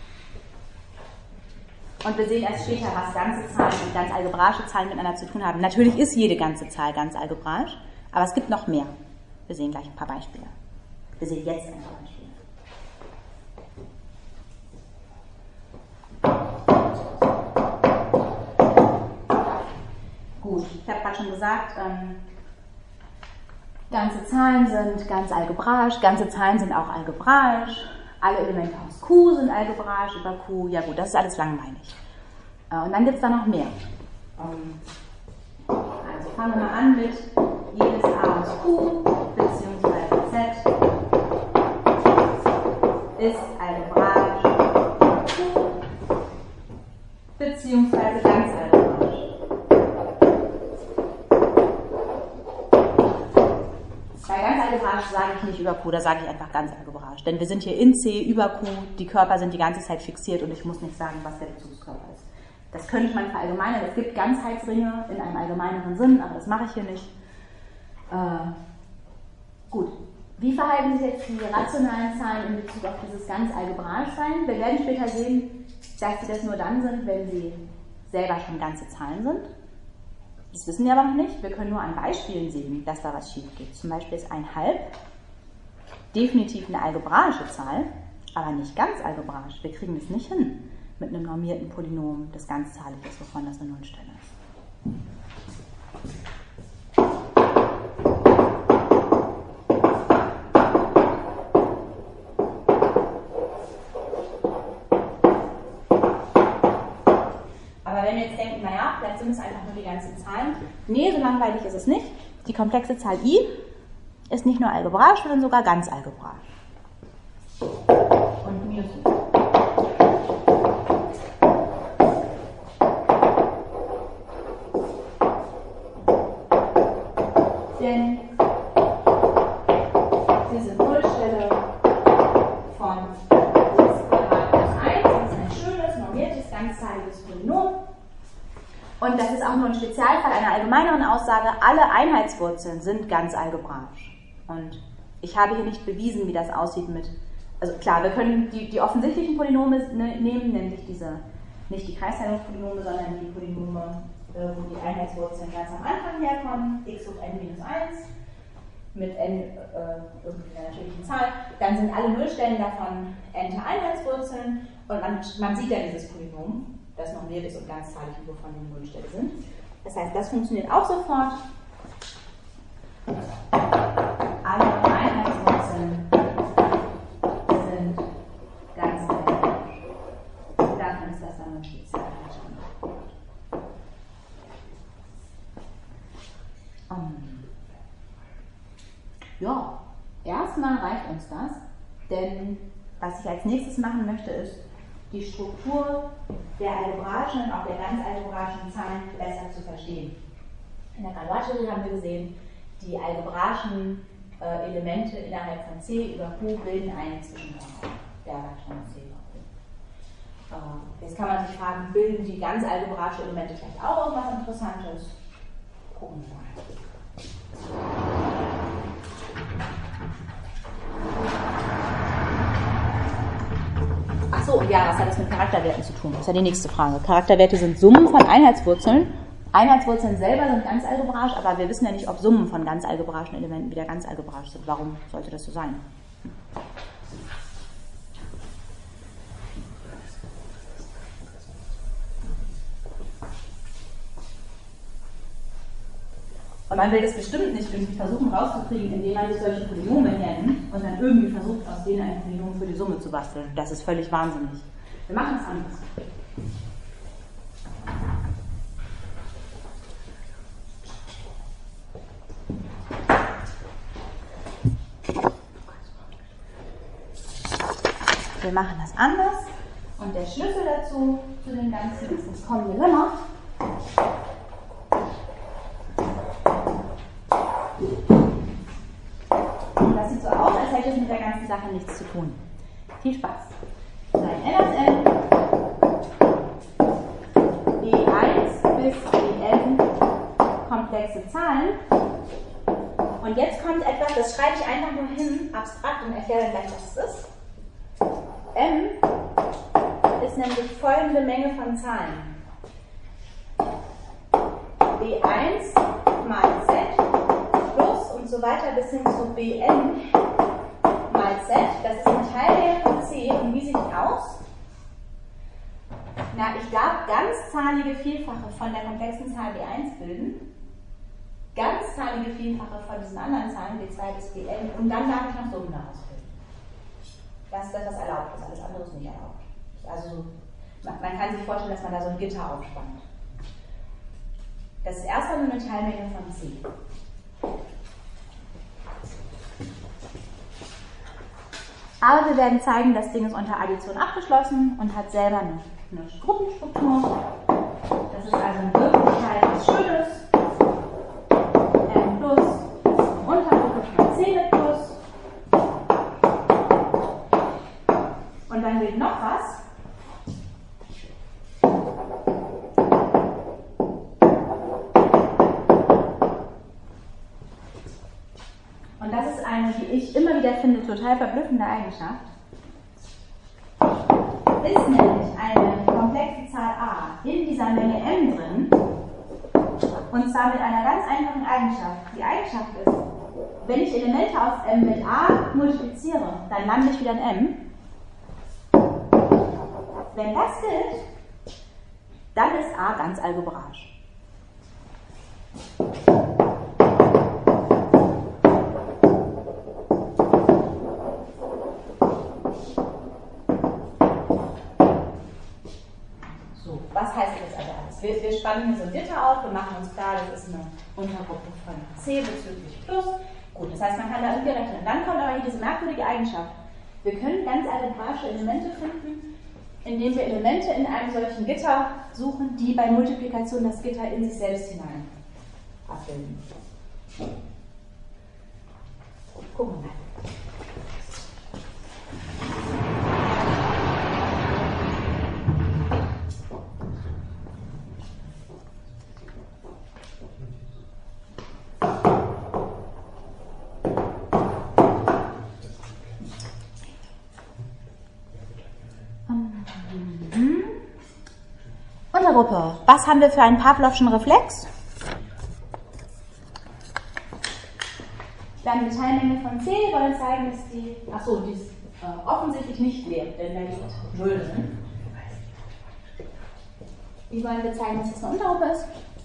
Und wir sehen erst später, was ganze Zahlen und ganz algebraische Zahlen miteinander zu tun haben. Natürlich ist jede ganze Zahl ganz algebraisch, aber es gibt noch mehr. Wir sehen gleich ein paar Beispiele. Wir sehen jetzt ein paar Beispiele. Gut, ich habe gerade schon gesagt, ähm, ganze Zahlen sind ganz algebraisch, ganze Zahlen sind auch algebraisch, alle Elemente aus Q sind algebraisch über Q, ja gut, das ist alles langweilig. Und dann gibt es da noch mehr. Also fangen wir mal an mit jedes A aus Q bzw. Z ist algebraisch Q bzw. ganz algebraisch. Bei ganz algebraisch sage ich nicht über Q, da sage ich einfach ganz algebraisch. Denn wir sind hier in C über Q, die Körper sind die ganze Zeit fixiert und ich muss nicht sagen, was der Bezugskörper ist. Das könnte man verallgemeinern. Es gibt Ganzheitsringe in einem allgemeineren Sinn, aber das mache ich hier nicht. Äh, gut. Wie verhalten sich jetzt die rationalen Zahlen in Bezug auf dieses ganz algebraisch sein? Wir werden später sehen, dass sie das nur dann sind, wenn sie selber schon ganze Zahlen sind. Das wissen wir aber noch nicht. Wir können nur an Beispielen sehen, dass da was schief geht. Zum Beispiel ist ein Halb definitiv eine algebraische Zahl, aber nicht ganz algebraisch. Wir kriegen es nicht hin mit einem normierten Polynom, das ganzzahlig ist, wovon das eine Nullstelle ist. Aber wenn wir jetzt denken, naja, vielleicht sind es einfach nur die ganzen Zahlen. Nee, so langweilig ist es nicht. Die komplexe Zahl i ist nicht nur algebraisch, sondern sogar ganz algebraisch. Und minus i. Denn diese Nullstelle von x Quadrat plus eins ist ein schönes, normiertes, ganzzahliges Polynom. Und das ist auch nur ein Spezialfall einer allgemeineren Aussage. Alle Einheitswurzeln sind ganz algebraisch. Und ich habe hier nicht bewiesen, wie das aussieht mit, also klar, wir können die, die offensichtlichen Polynome nehmen, nämlich diese, nicht die Kreisteilungspolynome, sondern die Polynome, wo die Einheitswurzeln ganz am Anfang herkommen, x hoch n minus eins, mit n äh, irgendwie einer natürlichen Zahl. Dann sind alle Nullstellen davon n-te Einheitswurzeln und man, man sieht ja dieses Polynom, das normiert ist und ganzzahlig, wovon die Nullstelle sind. Das heißt, das funktioniert auch sofort. Alle Einheitswurzeln sind ganzzahlig. Davon ist das dann ein Spezialfall. Um, ja, erstmal reicht uns das, denn was ich als nächstes machen möchte, ist, die Struktur der algebraischen und auch der ganz algebraischen Zahlen besser zu verstehen. In der Galois-Theorie haben wir gesehen, die algebraischen äh, Elemente innerhalb von C über Q bilden einen Zwischenraum, der von C über Q. Äh, jetzt kann man sich fragen, bilden die ganz algebraischen Elemente vielleicht auch irgendwas Interessantes? Gucken wir mal. Achso, ja, was hat das mit Charakterwerten zu tun? Das ist ja die nächste Frage. Charakterwerte sind Summen von Einheitswurzeln. Einheitswurzeln selber sind ganz algebraisch, aber wir wissen ja nicht, ob Summen von ganz algebraischen Elementen wieder ganz algebraisch sind. Warum sollte das so sein? Und man will das bestimmt nicht irgendwie versuchen rauszukriegen, indem man sich solche Polynome nennt und dann irgendwie versucht, aus denen ein Polynom für die Summe zu basteln. Das ist völlig wahnsinnig. Wir machen es anders. Wir machen das anders und der Schlüssel dazu, zu dem Ganzen, ist das kommende Lemma. Und das sieht so aus, als hätte es mit der ganzen Sache nichts zu tun. Viel Spaß. Ein N aus N, B eins bis Bn komplexe Zahlen. Und jetzt kommt etwas, das schreibe ich einfach nur hin, abstrakt, und erkläre dann gleich, was es ist. M ist nämlich folgende Menge von Zahlen. B eins mal Z plus und so weiter bis hin zu Bn mal Z. Das ist eine Teilmenge von C. Und wie sieht die aus? Na, ich darf ganzzahlige Vielfache von der komplexen Zahl B eins bilden, ganzzahlige Vielfache von diesen anderen Zahlen B zwei bis Bn, und dann darf ich noch Summen daraus bilden. Das ist das, was erlaubt ist. Alles andere ist nicht erlaubt. Also, man kann sich vorstellen, dass man da so ein Gitter aufspannt. Das ist erstmal nur eine Teilmenge von C. Aber wir werden zeigen, das Ding ist unter Addition abgeschlossen und hat selber eine, eine Gruppenstruktur. Das ist also in Wirklichkeit was Schönes. M plus Untergruppe von C mit plus. Und dann will noch was. Und das ist eine, die ich immer wieder finde, total verblüffende Eigenschaft. Ist nämlich eine in dieser Menge M drin, und zwar mit einer ganz einfachen Eigenschaft. Die Eigenschaft ist, wenn ich Elemente aus M mit A multipliziere, dann lande ich wieder in M. Wenn das gilt, dann ist A ganz algebraisch. So, was heißt das also alles? Wir, wir spannen hier so ein Gitter auf, wir machen uns klar, das ist eine Untergruppe von C bezüglich Plus. Gut, das heißt, man kann da irgendwie rechnen. Dann kommt aber hier diese merkwürdige Eigenschaft. Wir können ganz algebraische Elemente finden, indem wir Elemente in einem solchen Gitter suchen, die bei Multiplikation das Gitter in sich selbst hinein abbilden. Gucken wir mal. Untergruppe. Was haben wir für einen Pavlovschen Reflex? Wir haben eine Teilmenge von C, wollen zeigen, dass die, achso, die ist äh, offensichtlich nicht leer, denn da liegt null drin. Wie wollen wir zeigen, dass das eine Untergruppe ist?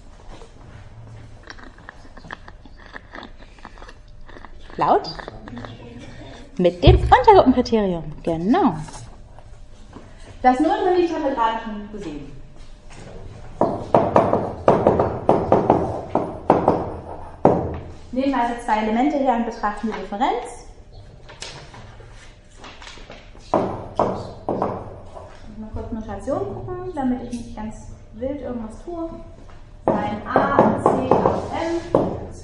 Laut? Mit dem Untergruppenkriterium, genau. Das Nulllicht haben wir gerade schon gesehen. Nehmen wir also zwei Elemente her und betrachten die Differenz. Mal kurz Notation gucken, damit ich nicht ganz wild irgendwas tue. Sein A und C aus M.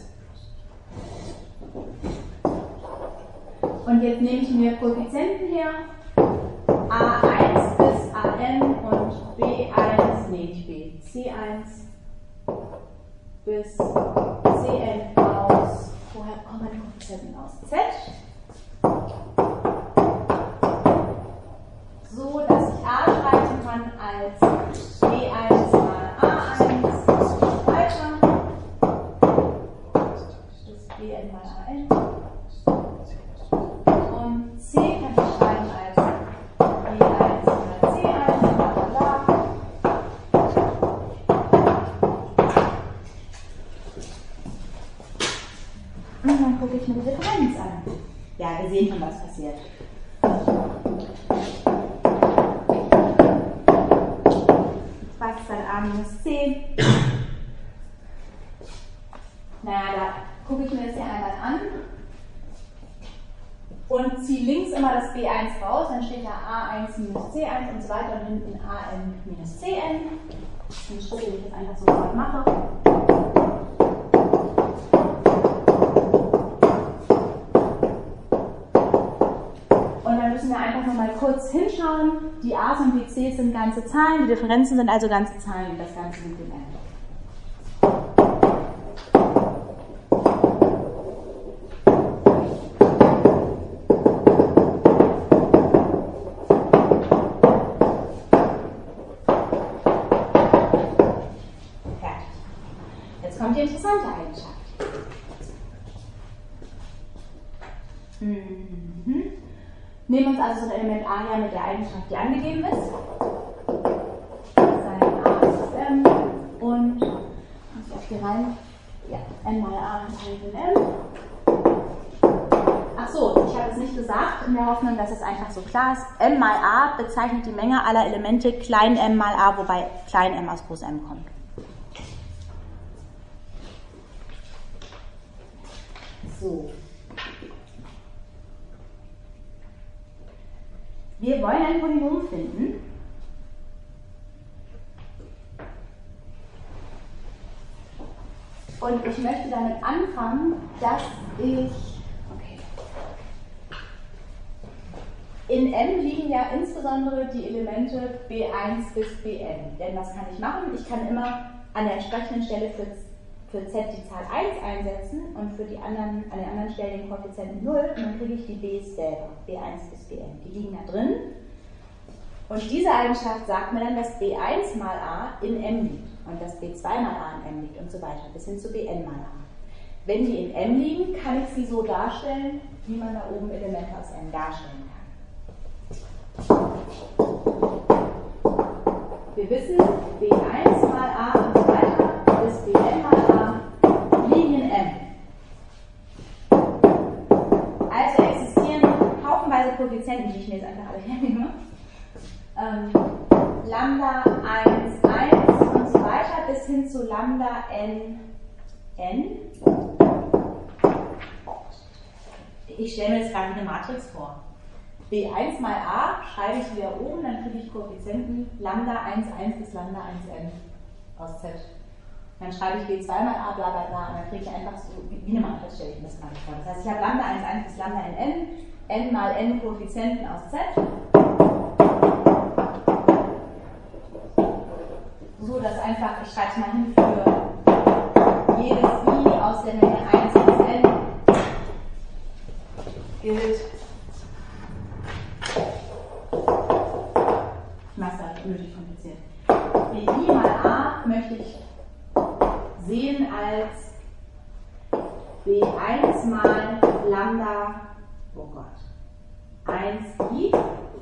Und jetzt nehme ich mir Koeffizienten her. A eins bis A M und B eins, nee nicht B, C eins bis C N aus, woher kommen meine Koeffizienten aus? Z. So, dass ich A schreiben kann als B eins mal A eins und weiter. Das ist B N mal A N. Und C kann ich schreiben als B eins mal C eins, bla bla bla. Und dann gucke ich mir die Differenz an. Ja, wir sehen schon, was passiert. Was ist dann A minus C? Naja, da gucke ich mir das hier einmal an und ziehe links immer das B eins raus, dann steht da A eins minus C eins und so weiter und hinten A N minus C N. Das ist ein Schritt, den ich jetzt einfach sofort mache. Und dann müssen wir einfach nochmal kurz hinschauen. Die A's und die C's sind ganze Zahlen, die Differenzen sind also ganze Zahlen und das Ganze mit dem N. Kommt die interessante Eigenschaft. Mhm. Nehmen wir uns also so ein Element A her mit der Eigenschaft, die angegeben ist. Sein A ist M und muss ich auch hier rein? Ja, N mal A geteilt in M. Ach so, ich habe es nicht gesagt, in der Hoffnung, dass es einfach so klar ist. M mal A bezeichnet die Menge aller Elemente klein m mal A, wobei klein m aus groß M kommt. So. Wir wollen ein Polynom finden. Und ich möchte damit anfangen, dass ich, okay, in M liegen ja insbesondere die Elemente B eins bis B N. Denn was kann ich machen? Ich kann immer an der entsprechenden Stelle für für Z die Zahl eins einsetzen und für die anderen, an den anderen Stellen den Koeffizienten null und dann kriege ich die B's selber, B eins bis B N. Die liegen da drin Und diese Eigenschaft sagt mir dann, dass B eins mal A in M liegt und dass B zwei mal A in M liegt und so weiter, bis hin zu Bn mal A. Wenn die in M liegen, kann ich sie so darstellen, wie man da oben Elemente aus M darstellen kann. Wir wissen, B eins mal A und so weiter bis Bn mal A liegen in M. Also existieren haufenweise Koeffizienten, die ich mir jetzt einfach alle hernehme. Ähm, Lambda eins, eins und so weiter bis hin zu Lambda n, n. Ich stelle mir jetzt gerade eine Matrix vor. B eins mal A schreibe ich wieder oben, dann kriege ich Koeffizienten Lambda eins, eins bis Lambda eins n aus Z. Dann schreibe ich B zwei mal A, bla bla bla, und dann kriege ich einfach so, wie eine Matrix stelle ich mir das gerade vor. Das heißt, ich habe Lambda eins, eins bis Lambda n, n, n mal n Koeffizienten aus Z. So, dass einfach, ich schreibe es mal hin für jedes I aus der Menge eins bis n gilt. Ich mache es da unnötig kompliziert. B I mal A möchte ich sehen als B eins mal Lambda, oh Gott, eins I.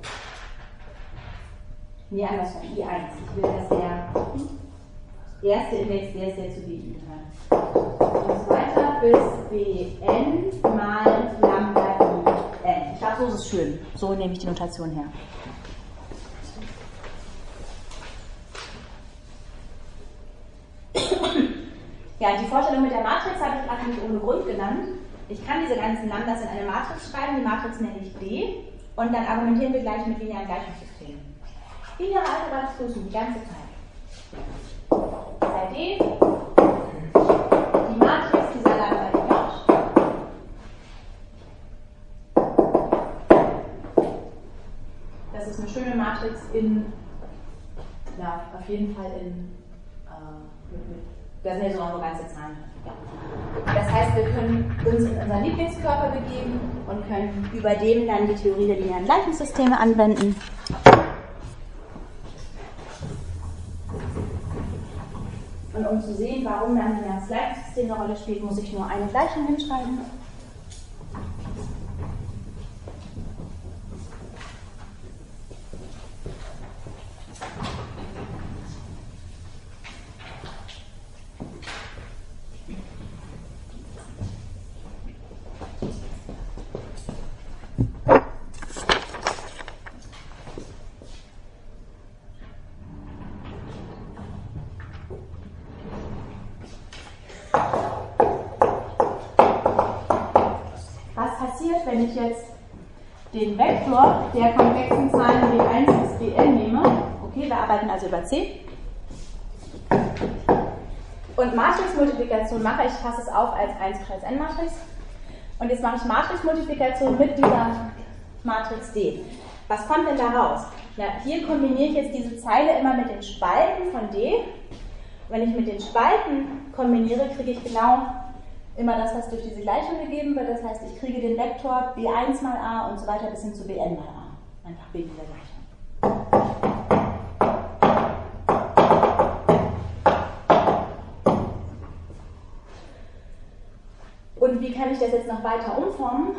Nee, andersrum, I eins. Ich will, dass der erste Index, der ist der zu B I gehört. Und so weiter bis Bn mal Lambda I n. Ich glaube, so ist es schön. So nehme ich die Notation her. Ja, die Vorstellung mit der Matrix habe ich gerade nicht ohne Grund genannt. Ich kann diese ganzen Lambdas in eine Matrix schreiben. Die Matrix nenne ich D. Und dann argumentieren wir gleich mit linearen Gleichungssystemen. Lineare Algebra-Diskussion die ganze Zeit. Bei D, die Matrix dieser Lambda J. Das ist eine schöne Matrix in, ja, auf jeden Fall in, äh, mit, mit, da sind ja so noch ganze Zahlen. Ja. Das heißt, wir können uns in unseren Lieblingskörper begeben und können über dem dann die Theorie der linearen Gleichungssysteme anwenden. Und um zu sehen, warum dann das Gleichungssystem eine Rolle spielt, muss ich nur eine Gleichung hinschreiben. Wenn ich jetzt den Vektor der konvexen Zahlen B eins bis Bn nehme, okay, wir arbeiten also über C, und Matrixmultiplikation mache, ich fasse es auf als eins Kreis n Matrix, und jetzt mache ich Matrixmultiplikation mit dieser Matrix D. Was kommt denn da raus? Ja, hier kombiniere ich jetzt diese Zeile immer mit den Spalten von D. Wenn ich mit den Spalten kombiniere, kriege ich genau immer das, was durch diese Gleichung gegeben wird. Das heißt, ich kriege den Vektor B eins mal A und so weiter bis hin zu Bn mal A. Einfach wegen dieser Gleichung. Und wie kann ich das jetzt noch weiter umformen?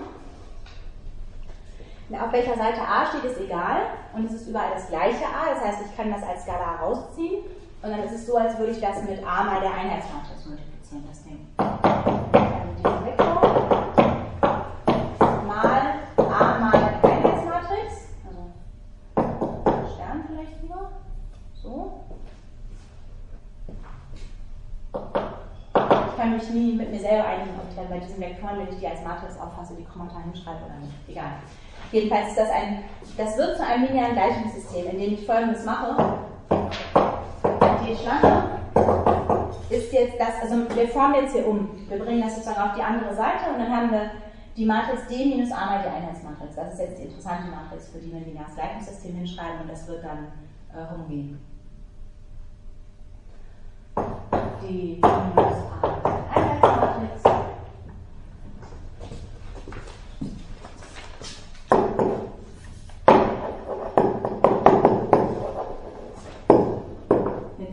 Auf welcher Seite A steht, ist egal. Und es ist überall das gleiche A. Das heißt, ich kann das als Skalar rausziehen. Und dann ist es so, als würde ich das mit A mal der Einheitsmatrix multiplizieren, das Ding. Diesen Vektor mal A mal die Einheitsmatrix, also Stern vielleicht lieber, so. Ich kann mich nie mit mir selber einigen, ob ich dann bei diesen Vektoren, wenn ich die als Matrix auffasse, die Kommentare hinschreibe oder nicht, egal. Jedenfalls ist das ein, das wird zu einem linearen Gleichungssystem, in dem ich Folgendes mache. Die Schlange ist jetzt das, also wir formen jetzt hier um. Wir bringen das sozusagen auf die andere Seite und dann haben wir die Matrix D minus A mal die Einheitsmatrix. Das ist jetzt die interessante Matrix, für die wir ein lineares Gleichungssystem hinschreiben, und das wird dann äh, homogen. Die D minus A mal die Einheitsmatrix.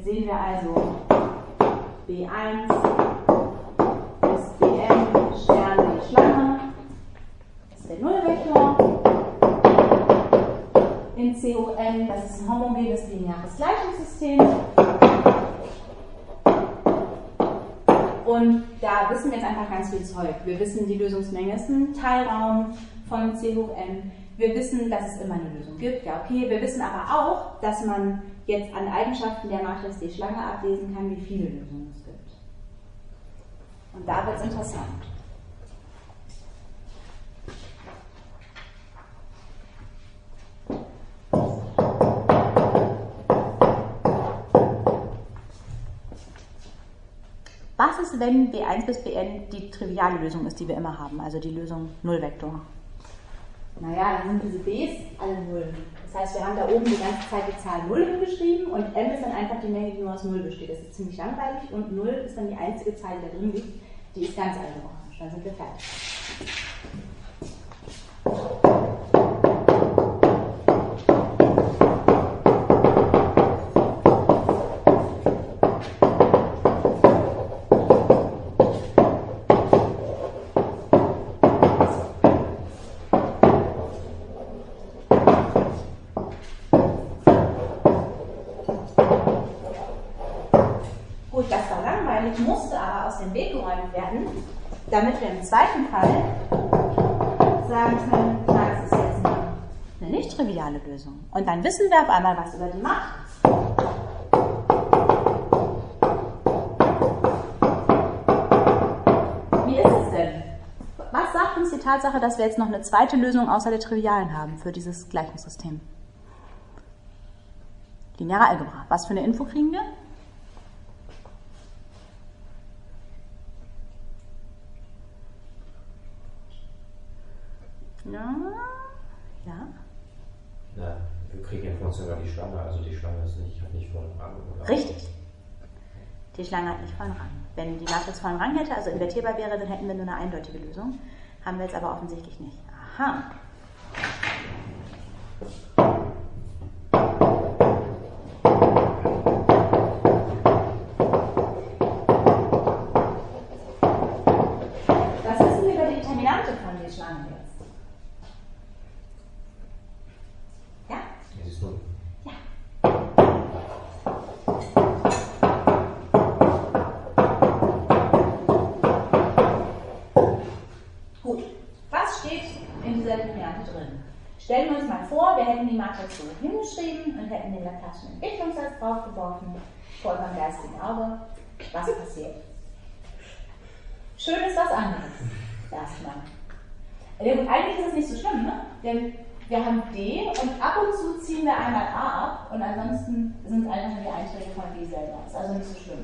sehen wir also B eins bis Bn, Stern die Schlange, das ist der Nullvektor. In C hoch n, das ist ein homogenes lineares Gleichungssystem. Und da wissen wir jetzt einfach ganz viel Zeug. Wir wissen, die Lösungsmenge ist ein Teilraum von C hoch n. Wir wissen, dass es immer eine Lösung gibt. Ja, okay. Wir wissen aber auch, dass man jetzt an Eigenschaften der Matrix D Schlange ablesen kann, wie viele Lösungen es gibt. Und da wird es interessant. Was ist, wenn B eins bis Bn die triviale Lösung ist, die wir immer haben, also die Lösung Nullvektor? Naja, dann sind diese B's alle Null. Das heißt, wir haben da oben die ganze Zeit die Zahl null hingeschrieben und n ist dann einfach die Menge, die nur aus null besteht. Das ist ziemlich langweilig und null ist dann die einzige Zahl, die da drin liegt. Die ist ganz algorithmisch. Dann sind wir fertig. Musste aber aus dem Weg geräumt werden, damit wir im zweiten Fall sagen können, na, das ist jetzt eine, eine nicht triviale Lösung. Und dann wissen wir auf einmal was über die Macht. Wie ist es denn? Was sagt uns die Tatsache, dass wir jetzt noch eine zweite Lösung außer der trivialen haben für dieses Gleichungssystem? Lineare Algebra. Was für eine Info kriegen wir? Ja. Ja. Na, wir kriegen Informationen über die Schlange, also die Schlange ist nicht, hat nicht vollen Rang. Oder? Richtig. Die Schlange hat nicht vollen Rang. Wenn die Matrix vollen Rang hätte, also invertierbar wäre, dann hätten wir nur eine eindeutige Lösung. Haben wir jetzt aber offensichtlich nicht. Aha. Was wissen wir über die Determinante von der Schlange jetzt? Ja. Gut. Was steht in dieser Determinante drin? Stellen wir uns mal vor, wir hätten die Matrix so hingeschrieben und hätten den Laplace'schen Entwicklungssatz draufgeworfen vor unserem geistigen Auge. Was passiert? Schön ist was anderes. Erstmal. Eigentlich ist es nicht so schlimm, ne? Denn wir haben D und ab und zu ziehen wir einmal A ab und ansonsten sind es einfach nur die Einträge von D selber. Ist also nicht so schlimm.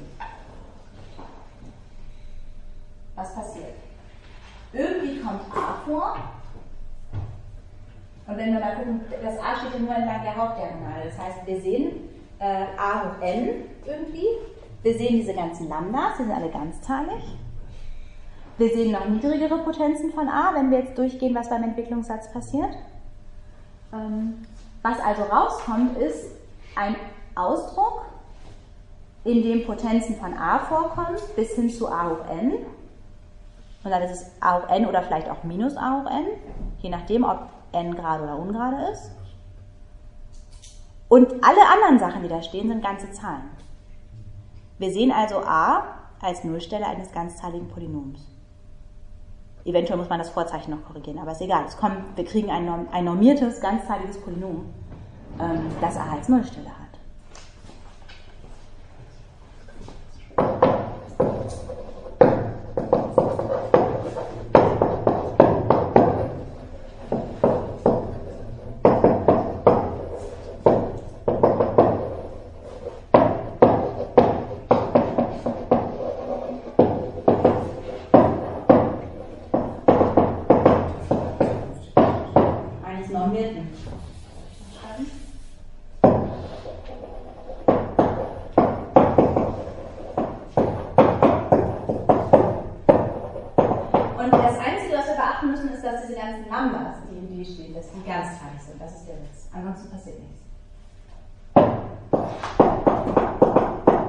Was passiert? Irgendwie kommt A vor und wenn wir mal gucken, das A steht ja nur entlang der Hauptdiagonale. Das heißt, wir sehen äh, A hoch n irgendwie. Wir sehen diese ganzen Lambdas, die sind alle ganzzahlig. Wir sehen noch niedrigere Potenzen von A, wenn wir jetzt durchgehen, was beim Entwicklungssatz passiert. Was also rauskommt, ist ein Ausdruck, in dem Potenzen von A vorkommen, bis hin zu A hoch n. Und dann ist es A hoch n oder vielleicht auch minus A hoch n, je nachdem, ob n gerade oder ungerade ist. Und alle anderen Sachen, die da stehen, sind ganze Zahlen. Wir sehen also A als Nullstelle eines ganzzahligen Polynoms. Eventuell muss man das Vorzeichen noch korrigieren, aber ist egal. Es kommt, wir kriegen ein, norm, ein normiertes, ganzzahliges Polynom, ähm, das A als Nullstelle hat. Lambdas, die in D stehen, dass die ganzzahlig sind. Das ist der Witz. Ansonsten passiert nichts.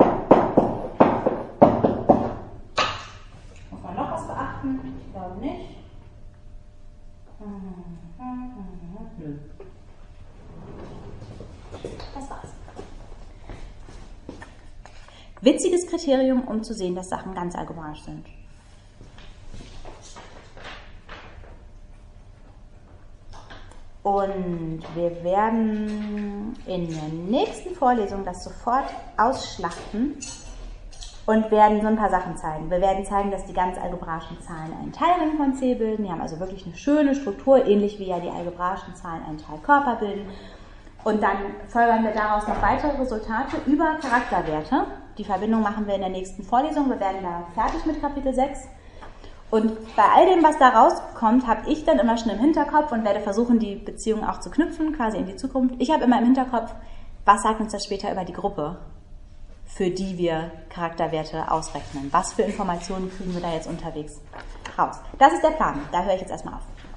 Nö. Das war's. Witziges Kriterium, um zu sehen, dass Sachen ganz algebraisch sind. Und wir werden in der nächsten Vorlesung das sofort ausschlachten und werden so ein paar Sachen zeigen. Wir werden zeigen, dass die ganz algebraischen Zahlen einen Teilring von C bilden. Die haben also wirklich eine schöne Struktur, ähnlich wie ja die algebraischen Zahlen einen Teilkörper bilden. Und dann folgern wir daraus noch weitere Resultate über Charakterwerte. Die Verbindung machen wir in der nächsten Vorlesung. Wir werden da fertig mit Kapitel sechs. Und bei all dem, was da rauskommt, habe ich dann immer schon im Hinterkopf und werde versuchen, die Beziehung auch zu knüpfen, quasi in die Zukunft. Ich habe immer im Hinterkopf, was sagt uns das später über die Gruppe, für die wir Charakterwerte ausrechnen? Was für Informationen kriegen wir da jetzt unterwegs raus? Das ist der Plan. Da höre ich jetzt erstmal auf.